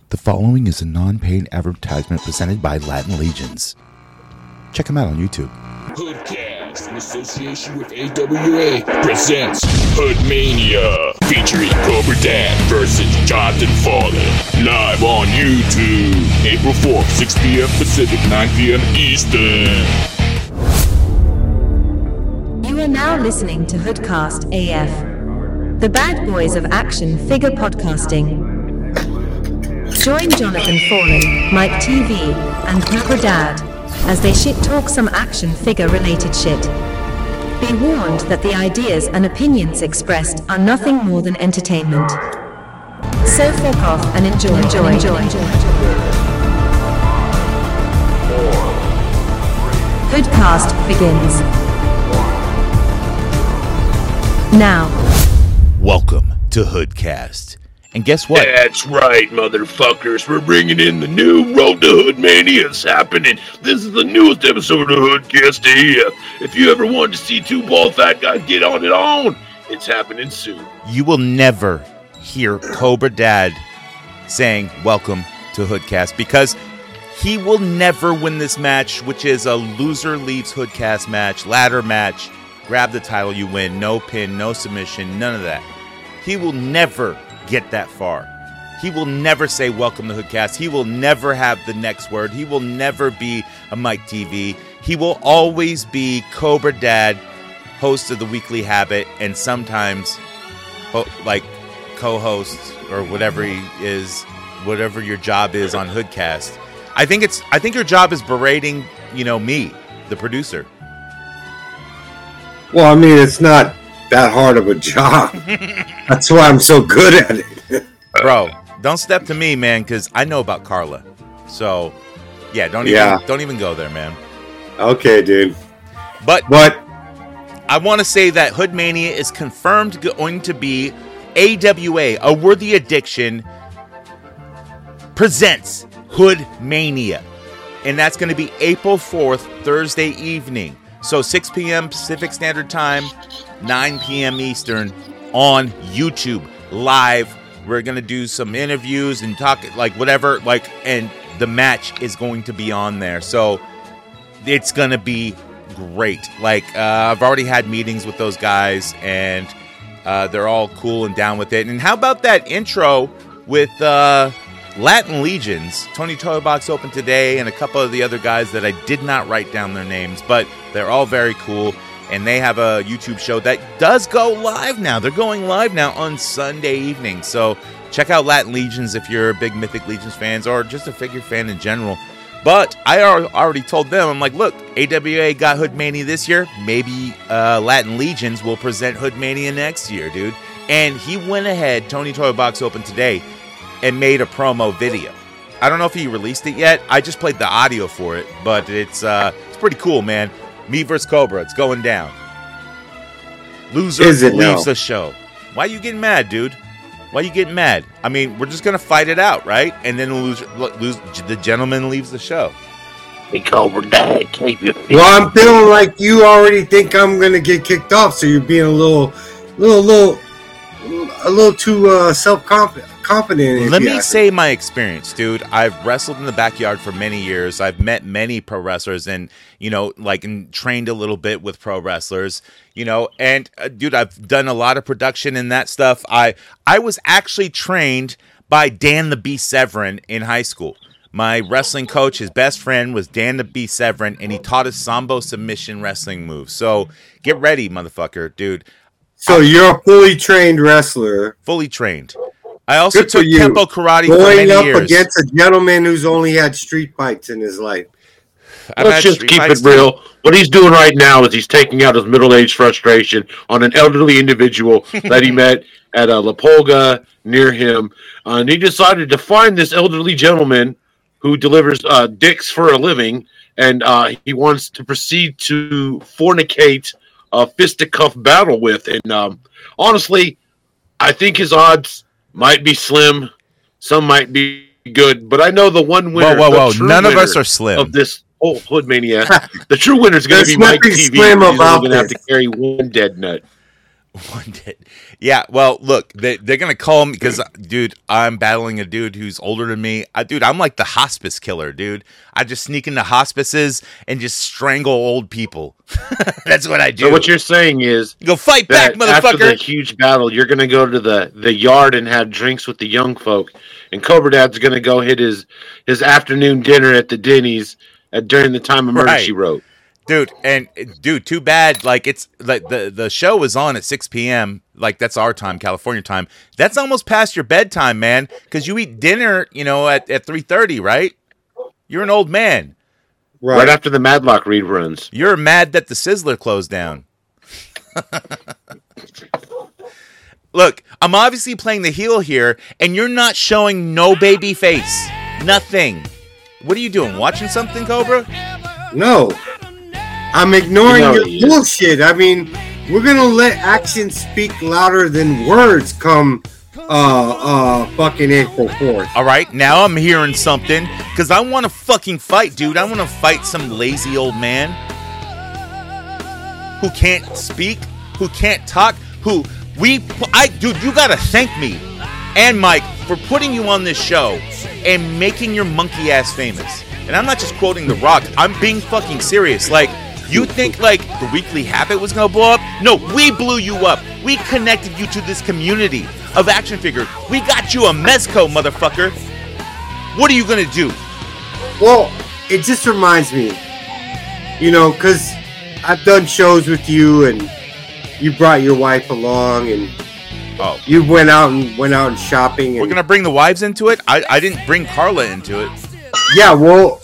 The following is a non-paid advertisement presented by Latin Legions. Check them out on YouTube. Hoodcast, in association with AWA, presents Hoodmania, featuring Cobra Dan versus Jonathan Fallen, live on YouTube, April 4th, 6 p.m. Pacific, 9 p.m. Eastern. You are now listening to Hoodcast AF, the bad boys of action figure podcasting. Join Jonathan Fallen, Mike TV, and Cobra Dad as they shit talk some action figure related shit. Be warned that the ideas and opinions expressed are nothing more than entertainment. So fuck off and enjoy. Hoodcast begins now. Welcome to Hoodcast. And guess what? That's right, motherfuckers. We're bringing in the new Road to Hoodmania. It's happening. This is the newest episode of Hoodcast AF. If you ever wanted to see two bald fat guys get on it on, it's happening soon. You will never hear Cobra Dad saying, welcome to Hoodcast, because he will never win this match, which is a loser leaves Hoodcast match, ladder match, grab the title, you win, no pin, no submission, none of that. He will never get that far. He will never say welcome to Hoodcast. He will never have the next word. He will never be a Mike TV. He will always be Cobra Dad, host of the Weekly Habit, and sometimes like co-host or whatever he is, whatever your job is on Hoodcast. I think your job is berating, me, the producer. Well, I mean, it's not that hard of a job. That's why I'm so good at it. Bro, don't step to me, man, because I know about Carla. So, yeah, don't even go there, man. Okay, dude. But I want to say that Hoodmania is confirmed going to be AWA, A Worthy Addiction, presents Hoodmania. And that's going to be April 4th, Thursday evening. So 6 p.m. Pacific Standard Time, 9 p.m. Eastern on YouTube live. We're going to do some interviews and talk whatever, and the match is going to be on there. So it's going to be great. I've already had meetings with those guys, and they're all cool and down with it. And how about that intro with Latin Legions? Tony Toybox opened today, and a couple of the other guys that I did not write down their names, but they're all very cool. And they have a YouTube show that does go live now. They're going live now on Sunday evening. So check out Latin Legions if you're a big Mythic Legions fans or just a figure fan in general. But I already told them, I'm like, look, AWA got Hoodmania this year. Maybe Latin Legions will present Hoodmania next year, dude. And he went ahead, Tony Toybox opened today, and made a promo video. I don't know if he released it yet. I just played the audio for it, but it's pretty cool, man. Me versus Cobra, it's going down. Loser leaves the show. Why are you getting mad, dude? Why are you getting mad? I mean, we're just going to fight it out, right? And then the gentleman leaves the show. Hey, Cobra Dad, keep your feet. Well, I'm feeling like you already think I'm going to get kicked off, so you're being a little too self-confident. Let me say my experience, dude. I've wrestled in the backyard for many years. I've met many pro wrestlers and, and trained a little bit with pro wrestlers, and dude, I've done a lot of production and that stuff. I was actually trained by Dan the Beast Severin in high school. My wrestling coach, his best friend was Dan the Beast Severin, and he taught us Sambo submission wrestling moves. So get ready, motherfucker, dude. So you're a fully trained wrestler. Fully trained. I also took Kempo karate for many years. Going up against a gentleman who's only had street fights in his life. Let's just keep it real. What he's doing right now is he's taking out his middle-aged frustration on an elderly individual that he met at a La Pulga near him. And he decided to find this elderly gentleman who delivers dicks for a living, and he wants to proceed to fornicate a fisticuff battle with. And honestly, I think his odds might be slim, some might be good, but I know the one winner. Whoa! None of us are slim of this whole Hoodmania. The true winner is going to be Mike TV. He's going to have to carry one dead nut. One dead. Yeah, well, look, they're going to call me because, dude, I'm battling a dude who's older than me. Dude, I'm like the hospice killer, dude. I just sneak into hospices and just strangle old people. That's what I do. So what you're saying is... Go fight back, motherfucker! After the huge battle, you're going to go to the yard and have drinks with the young folk, and Cobra Dad's going to go hit his afternoon dinner at the Denny's during the time of Murder, She Wrote. Dude, too bad. Like, it's like the show was on at 6 p.m. Like, that's our time, California time. That's almost past your bedtime, man. Because you eat dinner, at 3:30, right? You're an old man. Right after the Madlock reruns. You're mad that the Sizzler closed down. Look, I'm obviously playing the heel here, and you're not showing no baby face. Nothing. What are you doing? Watching something, Cobra? No. I'm ignoring your bullshit. I mean, we're gonna let actions speak louder than words come fucking April 4th. All right, now I'm hearing something because I want to fucking fight, dude. I want to fight some lazy old man who can't speak, who can't talk, dude, you gotta thank me and Mike for putting you on this show and making your monkey ass famous. And I'm not just quoting The Rock. I'm being fucking serious. Like, you think, like, the Weekly Habit was gonna blow up? No, we blew you up. We connected you to this community of action figures. We got you a Mezco, motherfucker. What are you gonna do? Well, it just reminds me, because I've done shows with you, and you brought your wife along, and you went out and shopping. And we're gonna bring the wives into it? I didn't bring Carla into it. Yeah, well,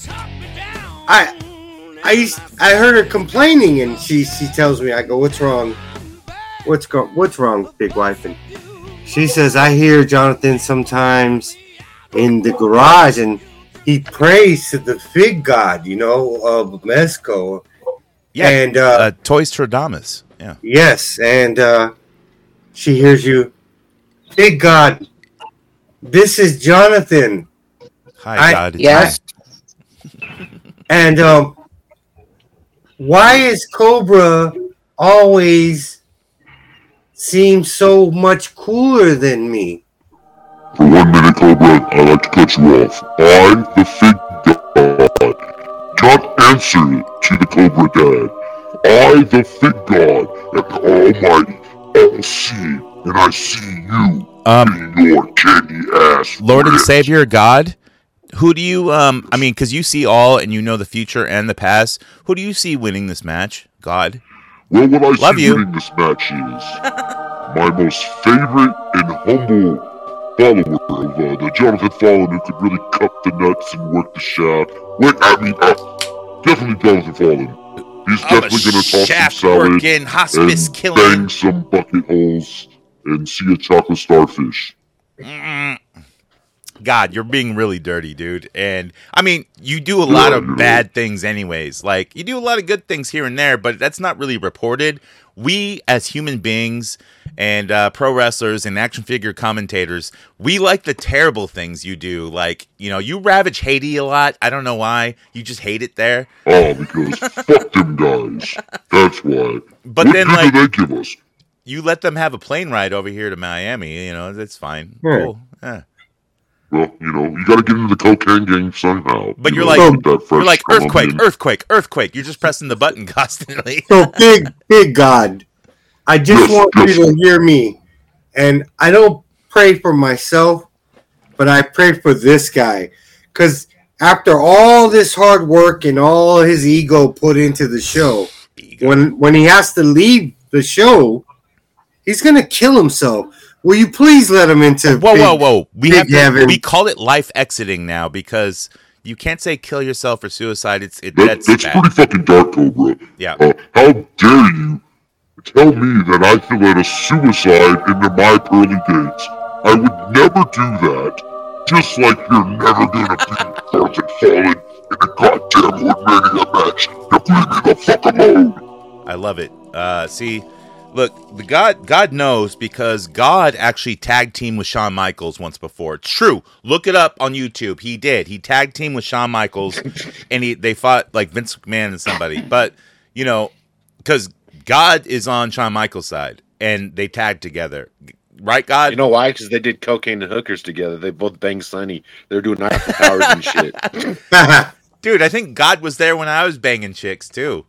I heard her complaining, and she tells me, I go, what's wrong? What's wrong, big wife? And she says, I hear Jonathan sometimes in the garage, and he prays to the fig god, of Mezco. Yeah, and Toys Stradamus. Yeah. Yes, and she hears you, fig god. This is Jonathan. Hi, God. Yes. And why is Cobra always seem so much cooler than me? For 1 minute, Cobra, I'd like to cut you off. I'm the Fig God. Don't answer to the Cobra Dad. I, the Fig God, am the Almighty, all-seeing, and I see you in your candy ass. Lord and Savior God? Who do you, because you see all and you know the future and the past. Who do you see winning this match, God? Well, what I see winning this match is my most favorite and humble follower of the Jonathan Fallen, who could really cut the nuts and work the shaft. Definitely Jonathan Fallen. He's definitely going to toss some salad and bang some bucket holes and see a chocolate starfish. God, you're being really dirty, dude. And, you do a lot of bad things anyways. Like, you do a lot of good things here and there, but that's not really reported. We, as human beings and pro wrestlers and action figure commentators, we like the terrible things you do. Like, you ravage Haiti a lot. I don't know why. You just hate it there. Oh, because fuck them guys. That's why. But what then, good do they give us? You let them have a plane ride over here to Miami. That's fine. Yeah. Cool. Yeah. Well, you got to get into the cocaine game somehow. But you're like earthquake. You're just pressing the button constantly. So, big God, I just want you to hear me. And I don't pray for myself, but I pray for this guy. Because after all this hard work and all his ego put into the show, when he has to leave the show, he's going to kill himself. Will you please let him into Whoa. heaven? We call it life exiting now because you can't say kill yourself or suicide. That's pretty fucking dark, Cobra. Yeah. How dare you tell me that I can let a suicide into my pearly gates? I would never do that. Just like you're never gonna beat Jonathan Fallen in a goddamn Woodmania match. Now leave me the fuck alone. I love it. See. Look, the God knows because God actually tag teamed with Shawn Michaels once before. It's true. Look it up on YouTube. He did. He tag teamed with Shawn Michaels, and they fought like Vince McMahon and somebody. But because God is on Shawn Michaels' side, and they tagged together. Right, God? You know why? Because they did cocaine and hookers together. They both banged Sonny. They were doing Eiffel Towers and shit. Dude, I think God was there when I was banging chicks, too.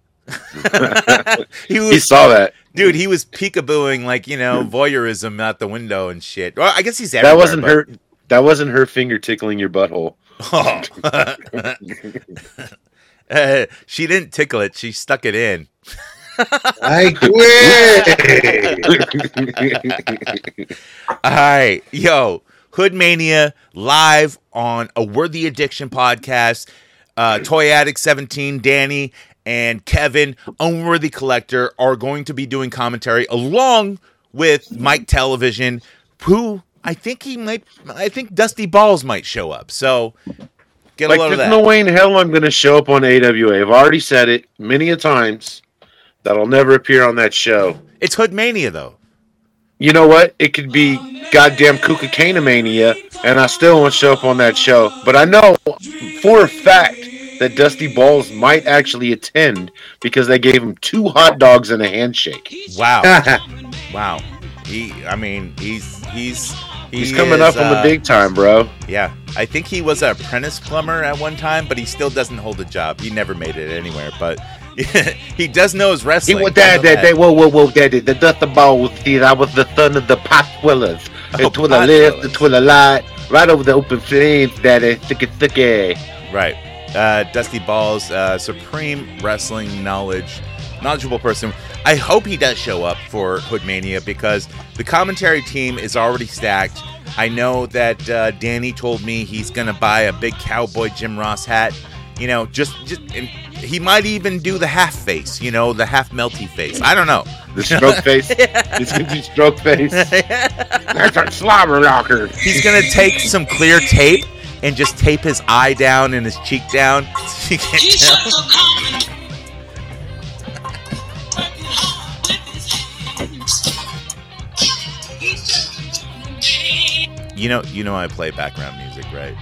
He saw that. Dude, he was peekabooing, like, voyeurism out the window and shit. Well, I guess he's everywhere. That wasn't her finger tickling your butthole. Oh. She didn't tickle it. She stuck it in. I quit. All right. Yo, Hood Mania live on a Worthy Addiction podcast. Toy Addict 17, Danny, and Kevin, Unworthy Collector, are going to be doing commentary along with Mike Television, who I think Dusty Balls might show up. So get a load of that. There's no way in hell I'm going to show up on AWA. I've already said it many a times that I'll never appear on that show. It's Hood Mania, though. You know what? It could be goddamn Coca-Cana Mania, and I still won't show up on that show. But I know for a fact that Dusty Balls might actually attend because they gave him 2 hot dogs and a handshake. Wow. Wow. He's coming up on the big time, bro. Yeah. I think he was an apprentice plumber at one time, but he still doesn't hold a job. He never made it anywhere, but he does know his wrestling. Whoa, Daddy, the Dusty Balls, I was the son of the pot swillers. The twiller left, the twiller light, right over the open flames, Daddy, sticky. Right. Dusty Balls, supreme wrestling knowledgeable person. I hope he does show up for Hood Mania because the commentary team is already stacked. I know that Danny told me he's gonna buy a big cowboy Jim Ross hat. And he might even do the half face. The half melty face. I don't know. The stroke face. He's gonna do stroke face. That's a slobber knocker. He's gonna take some clear tape and just tape his eye down and his cheek down. So you can't tell. You know I play background music, right?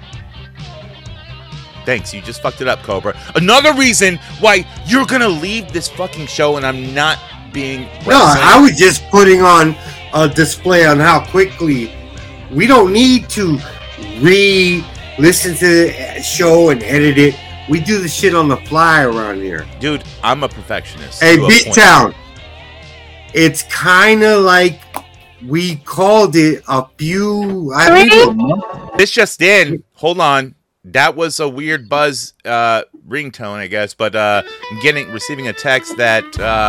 Thanks, you just fucked it up, Cobra. Another reason why you're gonna leave this fucking show and I'm not being wrestling. No, I was just putting on a display on how quickly we don't need to listen to the show and edit it. We do the shit on the fly around here. Dude, I'm a perfectionist. Hey, B-Town. It's kind of like we called it a few... This just in. Hold on. That was a weird buzz ringtone, I guess. But I'm receiving a text that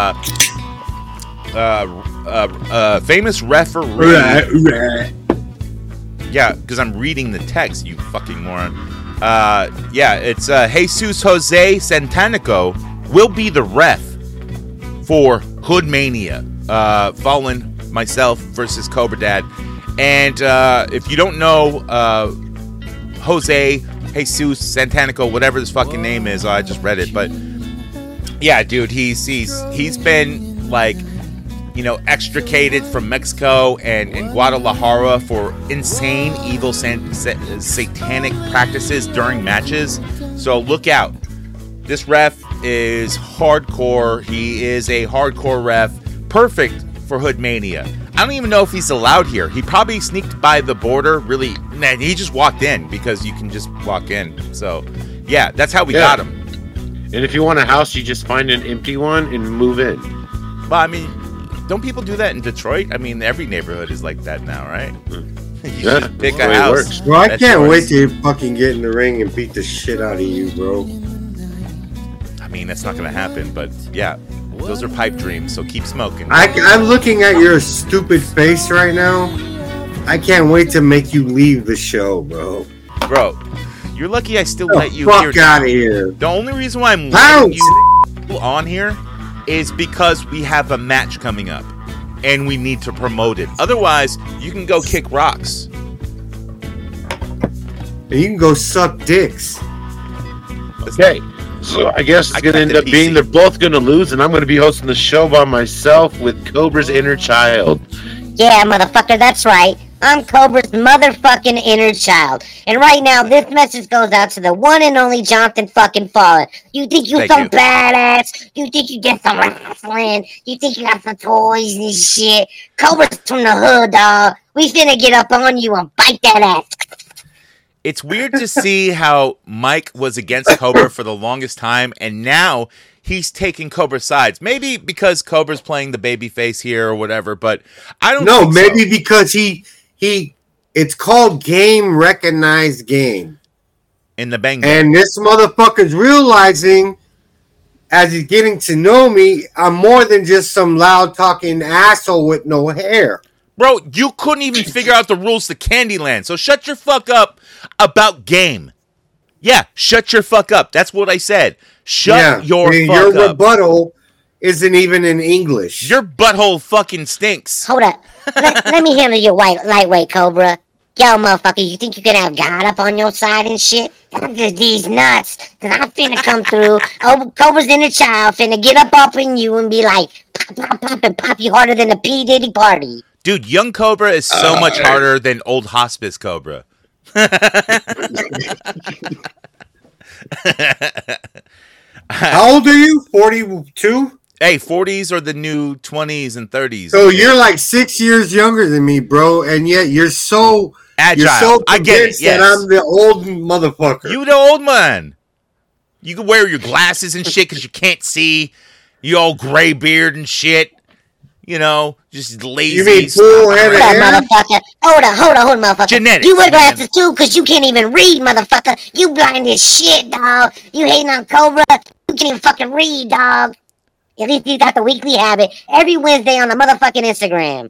famous referee... Yeah, because I'm reading the text, you fucking moron. It's Jesus Jose Santanico will be the ref for Hood Mania, following myself versus Cobra Dad. And if you don't know Jose Jesus Santanico, whatever his fucking name is, I just read it, but yeah, dude, he's been like, extricated from Mexico and Guadalajara for insane, evil, satanic practices during matches. So look out. This ref is hardcore. He is a hardcore ref. Perfect for Hood Mania. I don't even know if he's allowed here. He probably sneaked by the border. Really, he just walked in because you can just walk in. So, yeah, that's how we got him. And if you want a house, you just find an empty one and move in. Well, I mean, don't people do that in Detroit? I mean, every neighborhood is like that now, right? You just pick a house. Bro, I can't wait to fucking get in the ring and beat the shit out of you, bro. I mean, that's not going to happen, but yeah, those are pipe dreams, so keep smoking. I'm looking at your stupid face right now. I can't wait to make you leave the show, bro. Bro, you're lucky I still let you here. Fuck out of here. The only reason why I'm letting you on here is because we have a match coming up and we need to promote it. Otherwise, you can go kick rocks. And you can go suck dicks. Okay, so I guess it's going to end up being they're both going to lose, and I'm going to be hosting the show by myself with Cobra's inner child. Yeah, motherfucker, that's right. I'm Cobra's motherfucking inner child. And right now, this message goes out to the one and only Jonathan fucking Fallen. You think you some badass? You think you get some wrestling? You think you got some toys and shit? Cobra's from the hood, dog. We finna get up on you and bite that ass. It's weird to see how Mike was against Cobra for the longest time, and now he's taking Cobra's sides. Maybe because Cobra's playing the babyface here or whatever, but I don't know. Maybe because it's called game recognized game. In the Bang. And this motherfucker's realizing, as he's getting to know me, I'm more than just some loud talking asshole with no hair. Bro, you couldn't even figure out the rules to Candyland, so shut your fuck up about game. Yeah, shut your fuck up. That's what I said. Shut your fuck up. Your rebuttal isn't even in English. Your butthole fucking stinks. Hold up. Let me handle your lightweight, Cobra. Yo, motherfucker, you think you can have God up on your side and shit? I'm just these nuts. Cause I'm finna come through. Cobra's inner child finna get up in you and be like, pop, and pop you harder than a P. Diddy party. Dude, young Cobra is so much harder than old hospice Cobra. How old are you? 42? Hey, 40s are the new 20s and 30s. So you're like 6 years younger than me, bro, and yet you're so agile. You're so I get it. Yes. That I'm the old motherfucker. You the old man. You can wear your glasses and shit because you can't see. You all gray beard and shit. You know, just lazy. You mean full head of hair? Motherfucker. Hold on, motherfucker. Genetics. You wear glasses too because you can't even read, motherfucker. You blind as shit, dog. You hating on Cobra. You can't even fucking read, dog. At least you got the weekly habit every Wednesday on the motherfucking Instagram.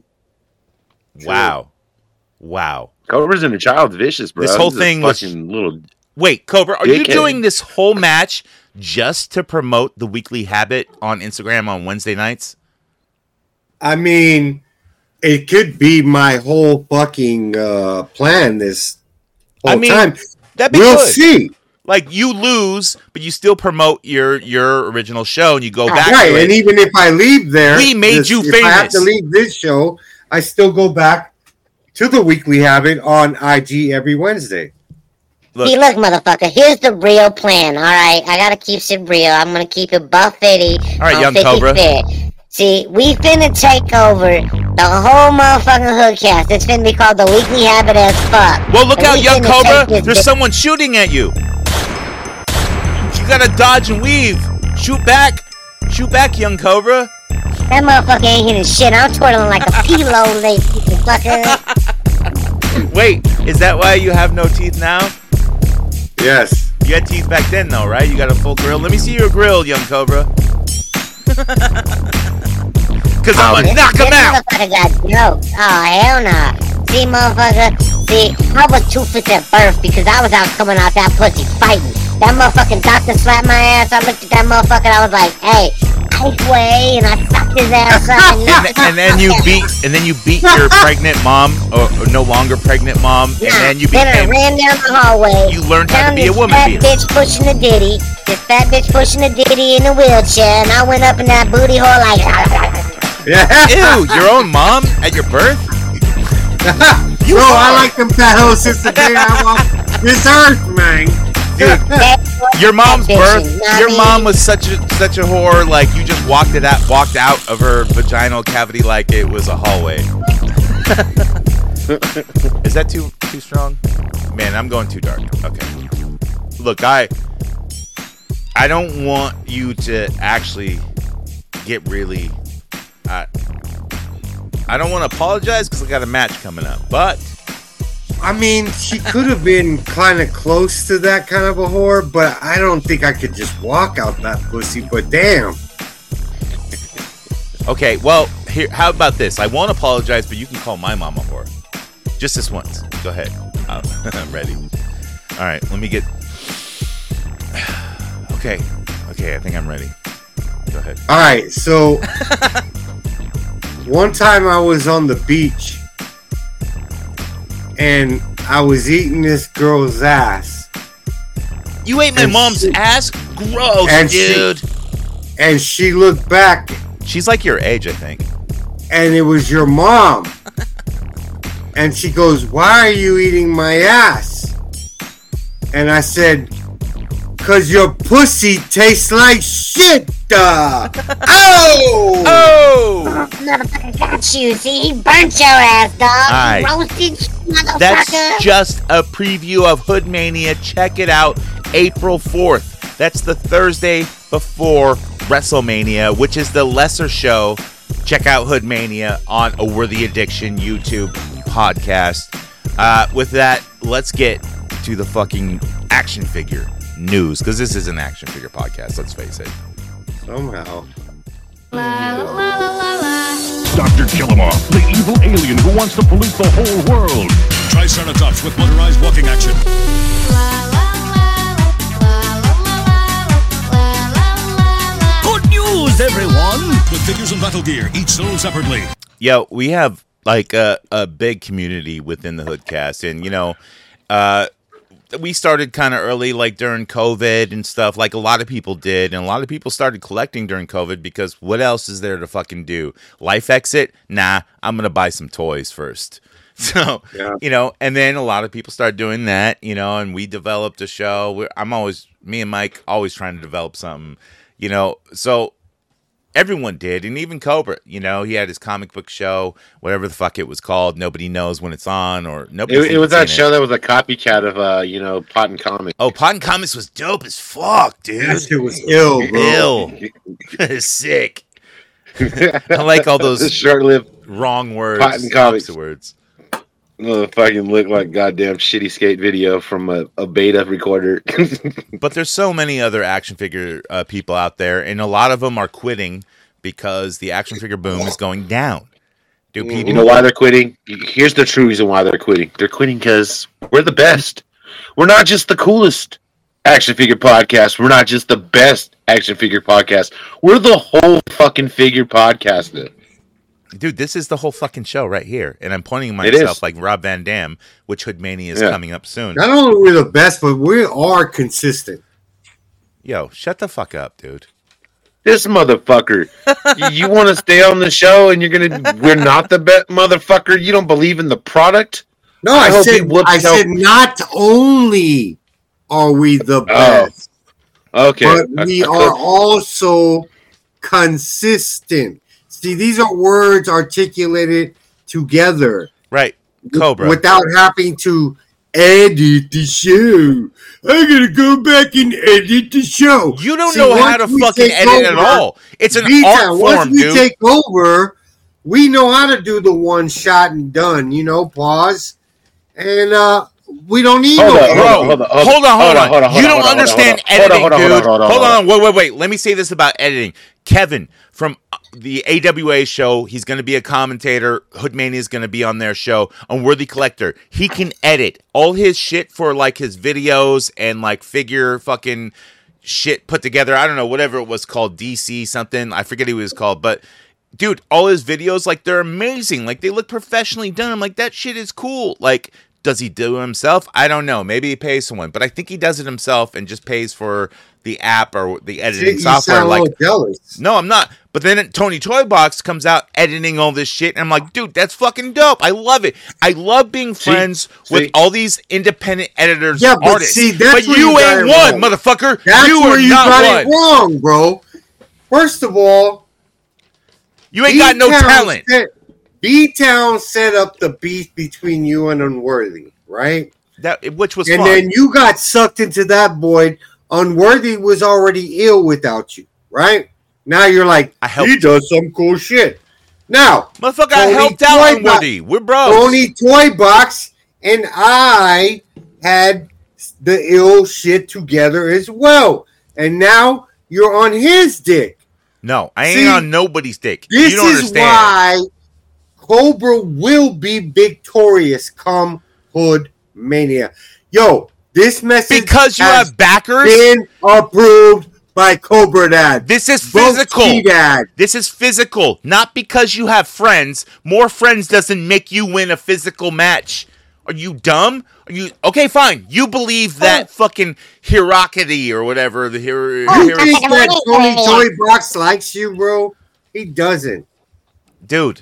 Wow. Cobra's in a child's vicious, bro. This whole thing was little. Wait, Cobra, are you doing this whole match just to promote the weekly habit on Instagram on Wednesday nights? I mean, it could be my whole fucking plan this whole time. That'd be we'll good. See. Like, you lose, but you still promote your original show, and you go back right, to it. And even if I leave there... We made you famous. If I have to leave this show, I still go back to the Weekly Habit on IG every Wednesday. Look, motherfucker, here's the real plan, all right? I gotta keep it real. I'm gonna keep it buff 50. All right, young Cobra. See, we finna take over the whole motherfucking Hoodcast. It's finna be called the Weekly Habit as fuck. Well, look out, young Cobra. There's someone shooting at you. You gotta dodge and weave. Shoot back, young Cobra. That motherfucker ain't hitting shit. I'm twirling like a pillow, lazy fucker. Wait, is that why you have no teeth now? Yes. You had teeth back then, though, right? You got a full grill. Let me see your grill, young Cobra. Because I'm gonna knock him out. Motherfucker got jokes. Oh, hell nah. See, motherfucker? See, I was 2% at birth because I was out coming out that pussy fighting. That motherfucking doctor slapped my ass. I looked at that motherfucker and I was like, hey, ice way, and I sucked his ass up. and then you beat your pregnant mom, or no longer pregnant mom, and then you became. Then I ran down the hallway. You learned how to be a woman beater. This fat bitch pushing the ditty in a wheelchair, and I went up in that booty hole like. Ew, your own mom at your birth? Bro, I like them fat hoes since the day I walked this earth, man. Dude, your mom's birth. Your mom was such a whore. Like, you just walked out of her vaginal cavity like it was a hallway. Is that too strong? Man, I'm going too dark. Okay. Look, I don't want you to actually get really. I don't want to apologize because I got a match coming up, but. I mean, she could have been kind of close to that kind of a whore, but I don't think I could just walk out that pussy, but damn. Okay, well, here. How about this? I won't apologize, but you can call my mom a whore. Just this once. Go ahead. I'm ready. All right, let me get... Okay, I think I'm ready. Go ahead. All right, so... One time I was on the beach and I was eating this girl's ass. You ate my mom's ass? Gross, dude. And she looked back. She's like your age, I think. And it was your mom. And she goes, "Why are you eating my ass?" And I said, "'Cause your pussy tastes like shit." Oh! Motherfucker got you. See, he burnt your ass, dog. Right. Roasted, motherfucker. That's just a preview of Hood Mania. Check it out, April 4th. That's the Thursday before WrestleMania, which is the lesser show. Check out Hood Mania on A Worthy Addiction YouTube podcast. With that, let's get to the fucking action figure news, because this is an action figure podcast, let's face it. Somehow. Dr. Killamoff, the evil alien who wants to pollute the whole world. Triceratops with motorized walking action. Good news, everyone! With figures and battle gear, each sold separately. Yo, we have like a big community within the Hoodcast, and you know, we started kind of early, like during COVID and stuff, like a lot of people did, and a lot of people started collecting during COVID because what else is there to fucking do? Life exit? Nah, I'm gonna buy some toys first. So, you know, and then a lot of people started doing that, you know, and we developed a show. Me and Mike always trying to develop something, you know, so everyone did, and even Cobra, you know, he had his comic book show, whatever the fuck it was called. Nobody knows when it's on, or nobody. It was that show that was a copycat of, you know, Pot and Comics. Oh, Pot and Comics was dope as fuck, dude. That shit was ill, bro. Ill. Sick. I like all those short-lived wrong words. Pot and Comics words. Oh, fucking look like goddamn shitty skate video from a beta recorder. But there's so many other action figure people out there, and a lot of them are quitting because the action figure boom is going down. Do people? You know why they're quitting? Here's the true reason why they're quitting. They're quitting because we're the best. We're not just the coolest action figure podcast. We're not just the best action figure podcast. We're the whole fucking figure podcast. Dude, this is the whole fucking show right here. And I'm pointing myself like Rob Van Dam, which Hood Mania is coming up soon. Not only are we the best, but we are consistent. Yo, shut the fuck up, dude. This motherfucker. You want to stay on the show and we're not the best motherfucker? You don't believe in the product? No, I said not only are we the best, okay, but we are also consistent. See, these are words articulated together. Right. Cobra. Without having to edit the show. I gotta go back and edit the show. You don't know how to fucking edit at all. It's an art form, dude. Once we take over, we know how to do the one shot and done, you know, pause. And we don't need Hold on. You don't understand editing, dude. Hold on. Wait. Let me say this about editing. Kevin from the AWA show, he's going to be a commentator. Hoodmania is going to be on their show. Unworthy Collector, he can edit all his shit for like his videos and like figure fucking shit put together. I don't know, whatever it was called, DC something. I forget what it was called, but dude, all his videos, like they're amazing. Like they look professionally done. I'm like, that shit is cool. Like, does he do it himself? I don't know. Maybe he pays someone, but I think he does it himself and just pays for the app or the editing software. Like, jealous. No, I'm not. But then Tony Toybox comes out editing all this shit, and I'm like, dude, that's fucking dope. I love it. I love being friends with all these independent editors, artists. See, that's but you ain't one, motherfucker. That's where you got one. it wrong, bro. First of all, you ain't got no talent. B-Town set up the beef between you and Unworthy, right? Which was and fun. Then you got sucked into that void. Unworthy was already ill without you, right? Now you're like, he does some cool shit. Now, motherfucker, I helped out Unworthy. We're bros. Tony Toybox and I had the ill shit together as well. And now you're on his dick. No, I ain't on nobody's dick. This you don't is understand. Why Cobra will be victorious come Hood Mania. Yo, this message because you have backers been approved by Cobra Dad. This is physical. This is physical, not because you have friends. More friends doesn't make you win a physical match. Are you dumb? Are you okay? Fine. You believe that fucking Hirakity or whatever the You think that Tony Toybox likes you, bro? He doesn't, dude.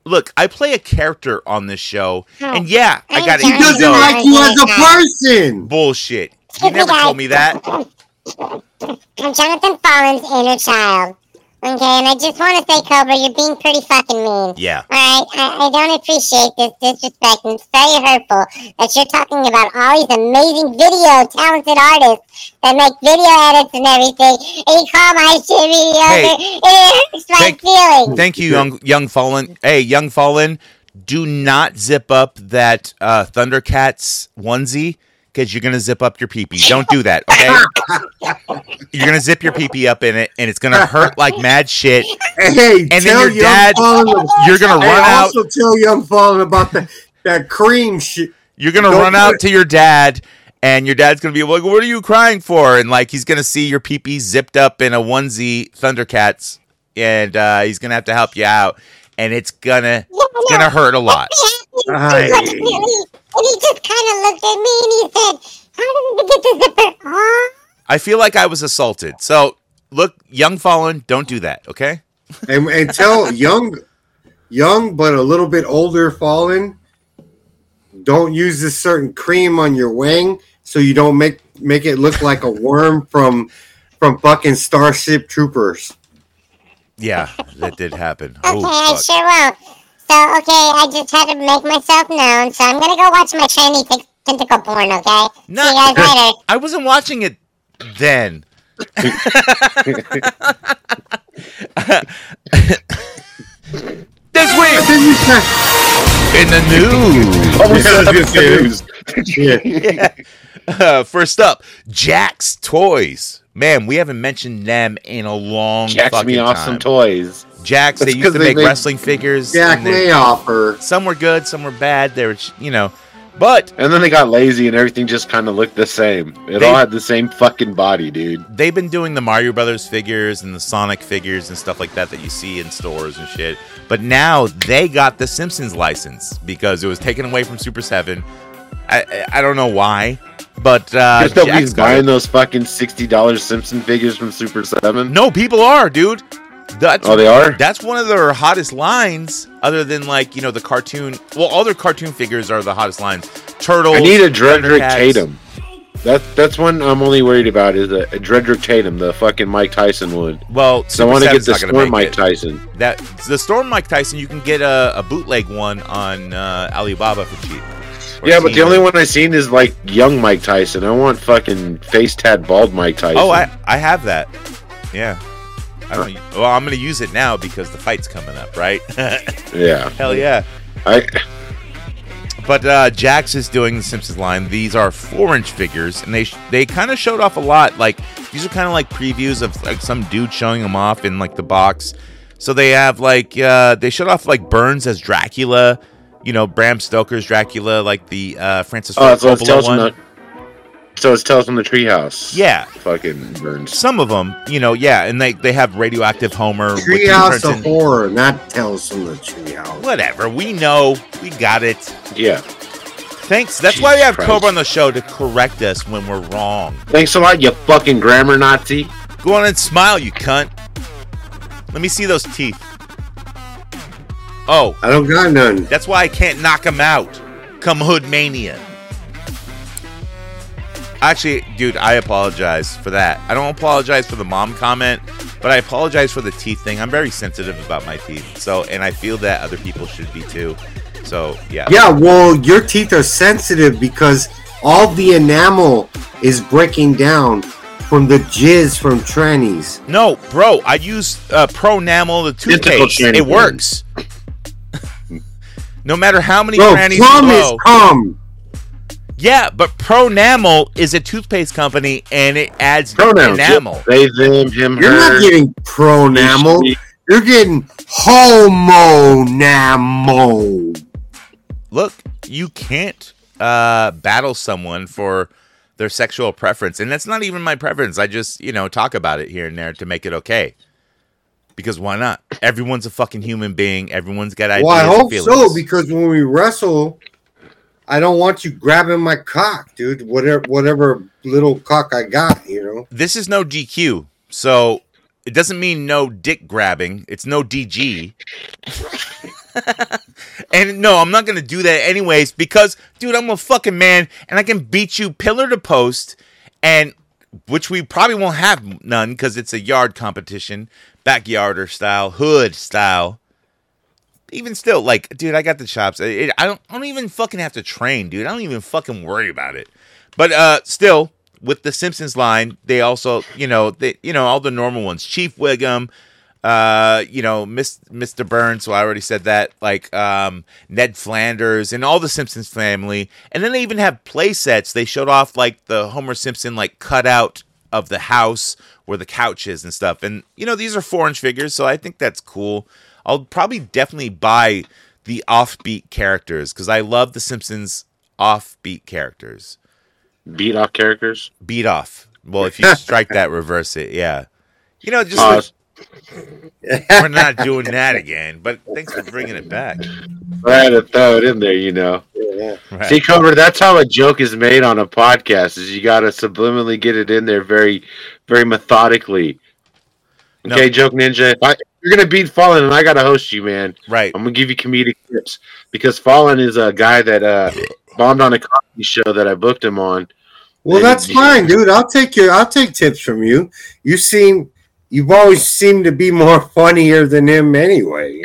look, I play a character on this show, and yeah, I got He doesn't like you as a person. Bullshit. He never told me that. I'm Jonathan Fallen's inner child. Okay, and I just want to say, Cobra, you're being pretty fucking mean. Yeah. All right, I don't appreciate this disrespect, and it's very hurtful that you're talking about all these amazing talented artists that make video edits and everything, and you call my shit mediocre. It hurts my feelings. Thank you, young Fallen. Hey, young Fallen, do not zip up that Thundercats onesie. Because you're gonna zip up your pee-pee. Don't do that, okay? You're gonna zip your pee-pee up in it, and it's gonna hurt like mad shit. Hey, and then your dad, you're gonna run out. Also, tell Young Fallen about that cream shit. You're gonna run out to your dad, and your dad's gonna be like, "What are you crying for?" And like he's gonna see your pee-pee zipped up in a onesie, Thundercats, and he's gonna have to help you out, and it's gonna hurt a lot. And he just kind of looked at me and he said, "How did we get the zipper off?" I feel like I was assaulted. So, look, young Fallen, don't do that, okay? And tell young but a little bit older Fallen, don't use this certain cream on your wing so you don't make it look like a worm from fucking Starship Troopers. Yeah, that did happen. Okay, I sure will. So, I just had to make myself known, so I'm going to go watch my trendy tentacle porn, okay? See you guys later. I wasn't watching it then. This week in the news. First up, Jack's Toys. Man, we haven't mentioned them in a long Jack's fucking me off time. some toys. Jack's, they used to make wrestling figures. Jack may offer. Some were good, some were bad. They were, but... And then they got lazy and everything just kind of looked the same. It all had the same fucking body, dude. They've been doing the Mario Brothers figures and the Sonic figures and stuff like that you see in stores and shit. But now they got the Simpsons license because it was taken away from Super 7. I don't know why. But nobody's buying those fucking $60 Simpson figures from Super 7. No, people are, dude. They are? That's one of their hottest lines, other than the cartoon. Well, all their cartoon figures are the hottest lines. Turtles. I need a Dredrick Tatum. That's one I'm only worried about is a Dredrick Tatum, the fucking Mike Tyson one. Well, so I want to get the Storm Mike Tyson. The Storm Mike Tyson, you can get a bootleg one on Alibaba for cheap. Yeah, but the only one I've seen is like young Mike Tyson. I want fucking face tat bald Mike Tyson. Oh, I have that. Yeah. I'm going to use it now because the fight's coming up, right? Yeah. Hell yeah. But Jax is doing the Simpsons line. These are 4-inch figures, and they kind of showed off a lot. Like, these are kind of like previews of like some dude showing them off in like the box. So they have like they showed off like Burns as Dracula. Bram Stoker's Dracula, like the Francis Ford Coppola one. So it's Tales from the Treehouse. Yeah. Fucking Burns. Some of them, and they have Radioactive Homer. Treehouse of Horror, not Tales from the Treehouse. Whatever. We know. We got it. Yeah. Thanks. That's why we have Cobra on the show to correct us when we're wrong. Thanks a lot, you fucking grammar Nazi. Go on and smile, you cunt. Let me see those teeth. Oh. I don't got none. That's why I can't knock him out. Come Hood Mania. Actually, dude, I apologize for that. I don't apologize for the mom comment, but I apologize for the teeth thing. I'm very sensitive about my teeth. And I feel that other people should be too. So, yeah. Yeah, well, your teeth are sensitive because all the enamel is breaking down from the jizz from trannies. No, bro, I use Pronamel, the toothpaste. It works. No matter how many trannies you blow. Come. Yeah, but Pronamel is a toothpaste company, and it adds enamel. They, them, him, You're her. not getting Pronamel. You're getting Homonamel. Look, you can't battle someone for their sexual preference, and that's not even my preference. I just, talk about it here and there to make it okay. Because why not? Everyone's a fucking human being. Everyone's got ideas. Well, I hope and feelings. so, because when we wrestle, I don't want you grabbing my cock, dude. Whatever little cock I got, This is no DQ, so it doesn't mean no dick grabbing. It's no DG. And no, I'm not going to do that anyways because, dude, I'm a fucking man and I can beat you pillar to post, and which we probably won't have none because it's a yard competition, backyarder style, hood style. Even still, like, dude, I got the chops. I don't even fucking have to train, dude. I don't even fucking worry about it. But still, with the Simpsons line, they also, all the normal ones, Chief Wiggum. Mr. Burns, so I already said that, like Ned Flanders and all the Simpsons family. And then they even have play sets. They showed off like the Homer Simpson like cutout of the house where the couch is and stuff. And these are 4-inch figures, so I think that's cool. I'll probably definitely buy the offbeat characters because I love the Simpsons offbeat characters. Beat off characters? Beat off. Well, if you strike that, reverse it. Yeah. Just we're not doing that again, but thanks for bringing it back. I had to throw it in there, Yeah. Right. See, Cobra, that's how a joke is made on a podcast, is you got to subliminally get it in there very, very methodically. Okay, no. Joke Ninja, if you're going to beat Fallen and I got to host you, man. Right. I'm going to give you comedic tips because Fallen is a guy that bombed on a comedy show that I booked him on. Well, that's fine, dude. I'll take tips from you. You've always seemed to be more funnier than him anyway,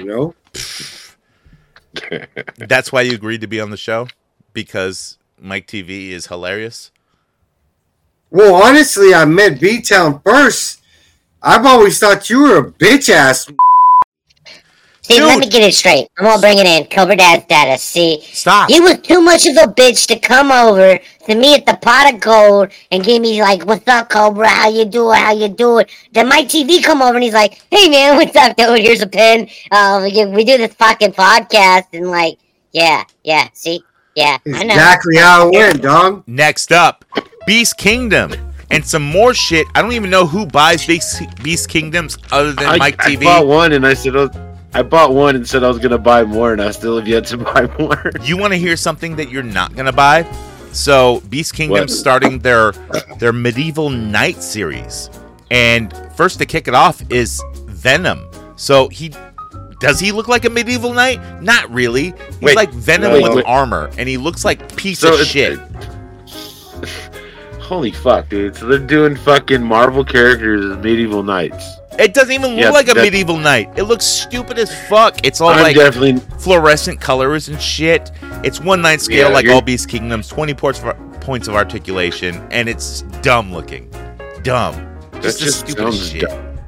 That's why you agreed to be on the show? Because Mike TV is hilarious? Well, honestly, I met B-Town first. I've always thought you were a bitch-ass. See, let me get it straight. I'm gonna bring it in. Cobra Dad status. See, stop. He was too much of a bitch to come over to me at the Pot of Gold and give me like, "What's up, Cobra? How you doing? How you doing?" Then my TV come over and he's like, "Hey man, what's up, dude? Here's a pen. We do this fucking podcast and like, yeah. See, yeah, I know exactly how it went, dog." Next up, Beast Kingdom. And some more shit. I don't even know who buys Beast Kingdoms other than Mike TV. I bought one and I said I was going to buy more, and I still have yet to buy more. You want to hear something that you're not going to buy? So, Beast Kingdom's starting their Medieval Knight series. And first to kick it off is Venom. So, does he look like a medieval knight? Not really. He's like Venom with armor, and he looks like piece of shit. Holy fuck, dude. So they're doing fucking Marvel characters as medieval knights. It doesn't even look like a medieval knight. It looks stupid as fuck. It's all fluorescent colors and shit. It's 1/9 scale like all Beast Kingdoms, 20 points of articulation, and it's dumb looking. Dumb. Just the stupidest shit.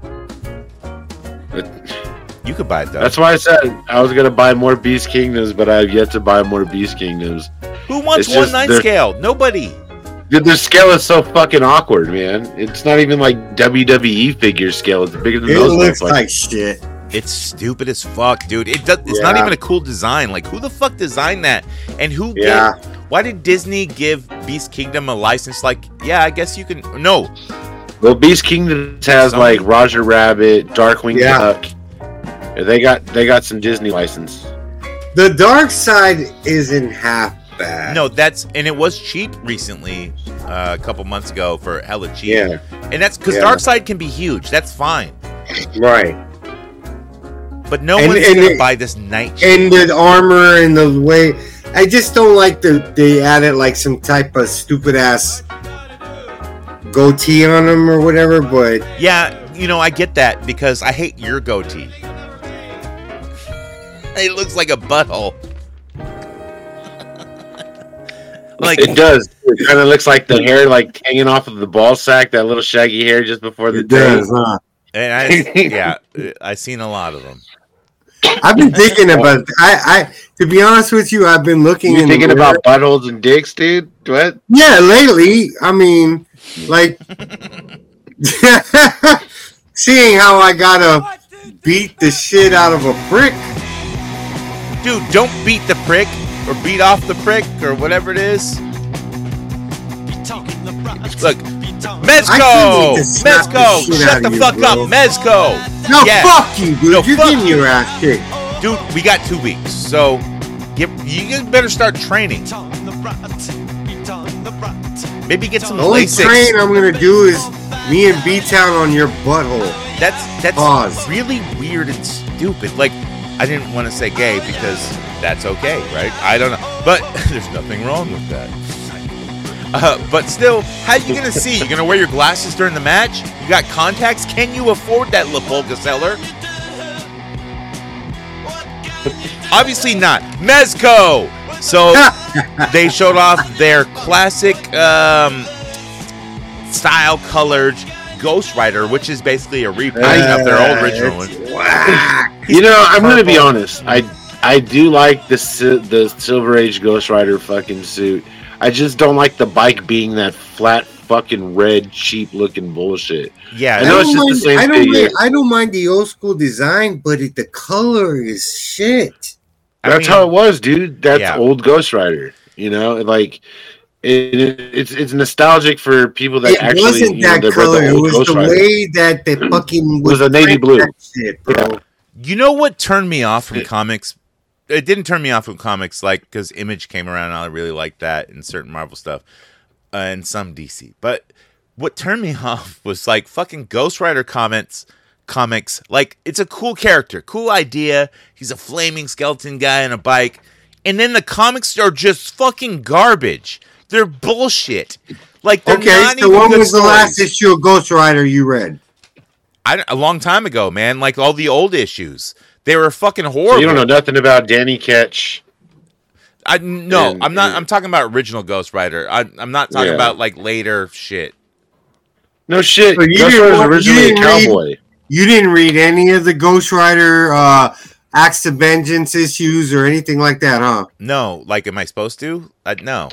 You could buy it though. That's why I said I was gonna buy more Beast Kingdoms, but I have yet to buy more Beast Kingdoms. Who wants 1/9 scale? Nobody. Dude, their scale is so fucking awkward, man. It's not even like WWE figure scale. It's bigger than those. It looks like shit. It's stupid as fuck, dude. It's not even a cool design. Like, who the fuck designed that? And why did Disney give Beast Kingdom a license? Like, I guess you can. No. Well, Beast Kingdom has like Roger Rabbit, Darkwing Duck. They got some Disney license. The Dark Side isn't half bad. No, and it was cheap recently, a couple months ago for hella cheap. Yeah. And that's because Darkseid can be huge. That's fine. Right. But no one's gonna buy this knight shit. And the armor and the way, I just don't like they added like some type of stupid ass goatee on him or whatever. But yeah, I get that because I hate your goatee. It looks like a butthole. Like it does. It kind of looks like the hair like hanging off of the ball sack, that little shaggy hair just before the day. Huh? And I've seen a lot of them. I've been thinking about I to be honest with you, I've been looking and thinking about buttholes and dicks, dude. What? Yeah, lately. I mean, like seeing how I gotta beat the shit out of a prick. Dude, don't beat the prick. Or beat off the prick, or whatever it is. Look, Mezco! Shut the fuck up, Mezco! No, fuck you, dude. You're getting your ass kicked. Dude, we got 2 weeks, so you better start training. Maybe get some LASIK. The only train I'm gonna do is me and B-Town on your butthole. That's really weird and stupid. Like, I didn't want to say gay because that's okay, right? I don't know. But there's nothing wrong with that. But still, how are you going to see? You're going to wear your glasses during the match? You got contacts? Can you afford that La Polka seller? Obviously not. Mezco! So they showed off their classic style-colored Ghost Rider, which is basically a repaint of their old original one. You know, I'm going to be honest. I do like the Silver Age Ghost Rider fucking suit. I just don't like the bike being that flat fucking red cheap looking bullshit. Yeah, I know it's just the same thing. I don't mind the old school design, but the color is shit. That's how it was, dude. That's old Ghost Rider. You know, like it's nostalgic for people that actually. It wasn't that color. It was the way that they fucking was a navy blue. Shit, bro. Yeah. You know what turned me off from comics? It didn't turn me off from comics, like, because Image came around and I really liked that and certain Marvel stuff and some DC. But what turned me off was, like, fucking Ghost Rider comics. Like, it's a cool character, cool idea. He's a flaming skeleton guy on a bike. And then the comics are just fucking garbage. They're bullshit. Like, they're not so even when good was the stories. last issue of Ghost Rider you read? A long time ago, man. Like, all the old issues. They were fucking horrible. So you don't know nothing about Danny Ketch? I'm not. I'm talking about original Ghost Rider. I'm not talking about, like, later shit. No shit. So Ghost Rider was originally a cowboy. You didn't read any of the Ghost Rider Acts of Vengeance issues or anything like that, huh? No. Like, am I supposed to? No.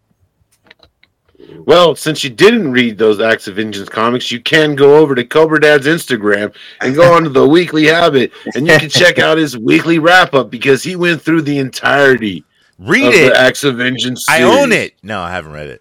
Well, since you didn't read those Acts of Vengeance comics, you can go over to Cobra Dad's Instagram and go onto the Weekly Habit, and you can check out his weekly wrap-up because he went through the entirety of the Acts of Vengeance series. I own it. No, I haven't read it.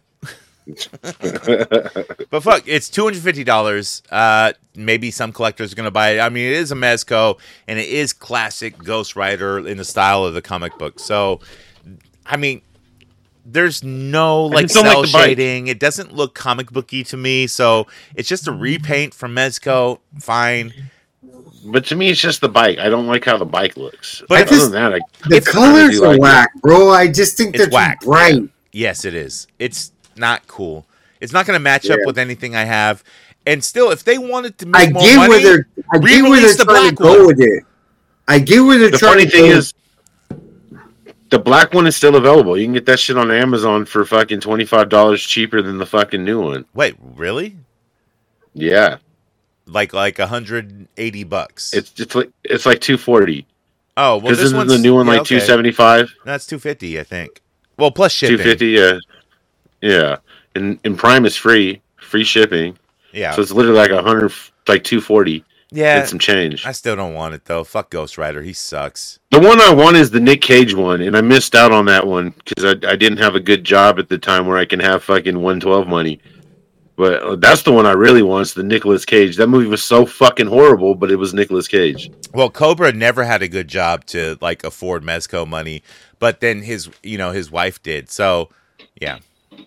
But fuck, it's $250. Maybe some collectors are going to buy it. I mean, it is a Mezco, and it is classic Ghost Rider in the style of the comic book. So, I mean, there's no like cell shading. It doesn't look comic booky to me. So it's just a repaint from Mezco. Fine. But to me, it's just the bike. I don't like how the bike looks. But other than that, the colors are whack, bro. I just think they're too bright. Yes, it is. It's not cool. It's not going to match up with anything I have. And still, if they wanted to make more money, I get where they're trying to go with it. I get where they're trying to go. The funny thing is, the black one is still available. You can get that shit on Amazon for fucking $25 cheaper than the fucking new one. Wait, really? Yeah. Like $180. It's like $240. Oh, well, this one's the new one like $275. That's $250, I think. Well, plus shipping. $250, yeah. And Prime is free shipping. Yeah. So it's literally like $240. Yeah, and some change. I still don't want it though. Fuck Ghost Rider, he sucks. The one I want is the Nick Cage one, and I missed out on that one because I didn't have a good job at the time where I can have fucking 112 money. But that's the one I really want. Is the Nicolas Cage. That movie was so fucking horrible, but it was Nicolas Cage. Well, Cobra never had a good job to like afford Mezco money, but then his wife did. So, yeah,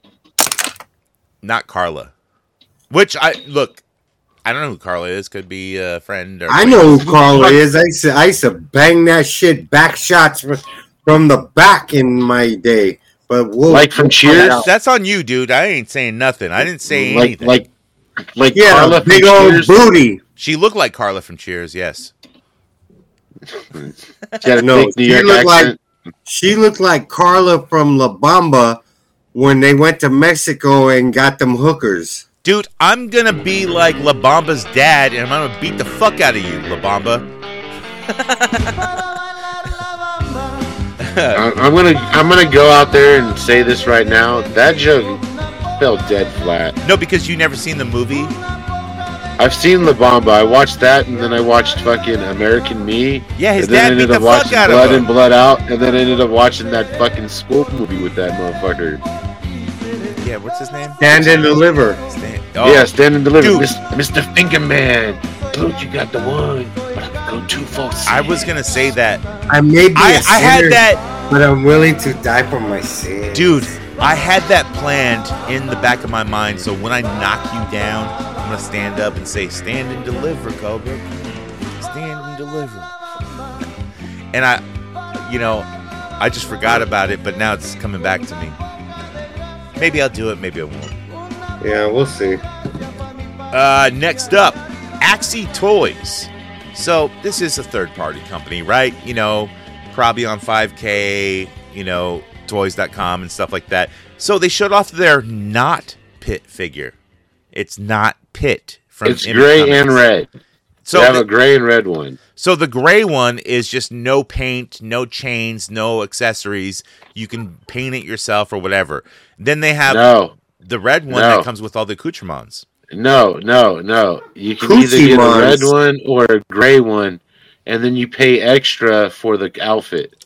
not Carla. Which I don't know who Carla is. Could be a friend. I know who Carla is. I used to bang that shit back shots from the back in my day. But like from Cheers? That's on you, dude. I ain't saying nothing. I didn't say anything. Like yeah, Carla big old Cheers. booty. She looked like Carla from Cheers. Yes. She looked like Carla from La Bamba when they went to Mexico and got them hookers. Dude, I'm gonna be like La Bamba's dad, and I'm gonna beat the fuck out of you, La Bamba. I'm gonna go out there and say this right now. That joke fell dead flat. No, because you never seen the movie. I've seen La Bamba. I watched that, and then I watched fucking American Me. Yeah, his and then dad beat the fuck out of him. Blood In, Blood Out, and then I ended up watching that fucking school movie with that motherfucker. Yeah, what's his name? Stand and Deliver. Yeah, Stand and Deliver. Mr. Fingerman. Dude, you got the one, but I can go too far. I was gonna say that. I may be a sinner, I had that, but I'm willing to die for my sin. Dude, I had that planned in the back of my mind. So when I knock you down, I'm gonna stand up and say, "Stand and deliver, Cobra. Stand and deliver." and I just forgot about it, but now it's coming back to me. Maybe I'll do it, maybe I won't. Yeah, we'll see. Next up, Axie Toys. So this is a third-party company, right? Probably on 5K, toys.com and stuff like that. So they showed off their not Pit figure. It's not Pit from It's Image gray Comics. and red. So they have a gray and red one. So the gray one is just no paint, no chains, no accessories. You can paint it yourself or whatever. Then they have the red one that comes with all the accoutrements. No. You can either get a red one or a gray one, and then you pay extra for the outfit.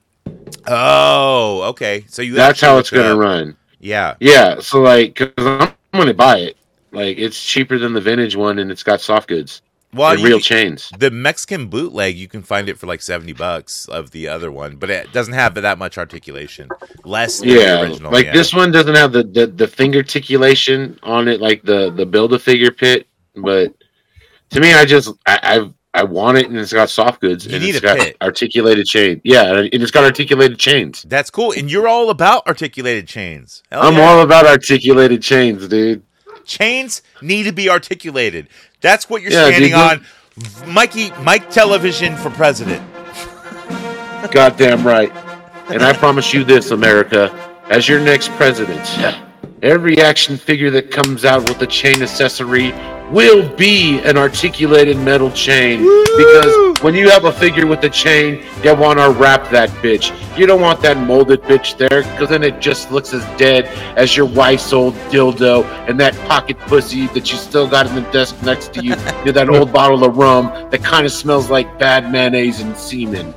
Oh, okay. So that's how it's going to run. Yeah. Yeah. So because I'm going to buy it. It's cheaper than the vintage one, and it's got soft goods. Well, real chains. The Mexican bootleg, you can find it for like $70 of the other one, but it doesn't have that much articulation. Less than the original. This one doesn't have the finger articulation on it, like the Build-A-Figure Pit. But to me, I want it, and it's got soft goods. You and need it's a got pit. Articulated chain. Yeah, and it's got articulated chains. That's cool, and you're all about articulated chains. I'm all about articulated chains, dude. Chains need to be articulated. That's what you're standing on. Mike Television for president. Goddamn right. And I promise you this, America, as your next president, every action figure that comes out with a chain accessory will be an articulated metal chain. Woo! Because when you have a figure with a chain, you want to wrap that bitch. You don't want that molded bitch there, because then it just looks as dead as your wife's old dildo and that pocket pussy that you still got in the desk next to you. You're that old bottle of rum that kind of smells like bad mayonnaise and semen.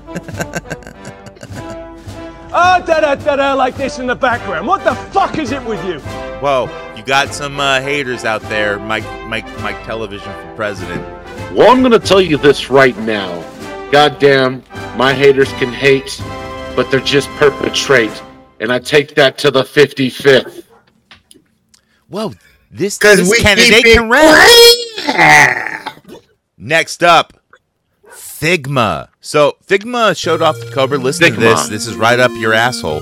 Like this in the background. What the fuck is it with you? Whoa, you got some haters out there, Mike Television for president. Well, I'm going to tell you this right now. Goddamn, my haters can hate, but they're just perpetrate. And I take that to the 55th. Whoa, this candidate can rap. Next up, Figma. So Figma showed off the cover. Listen to this. This is right up your asshole.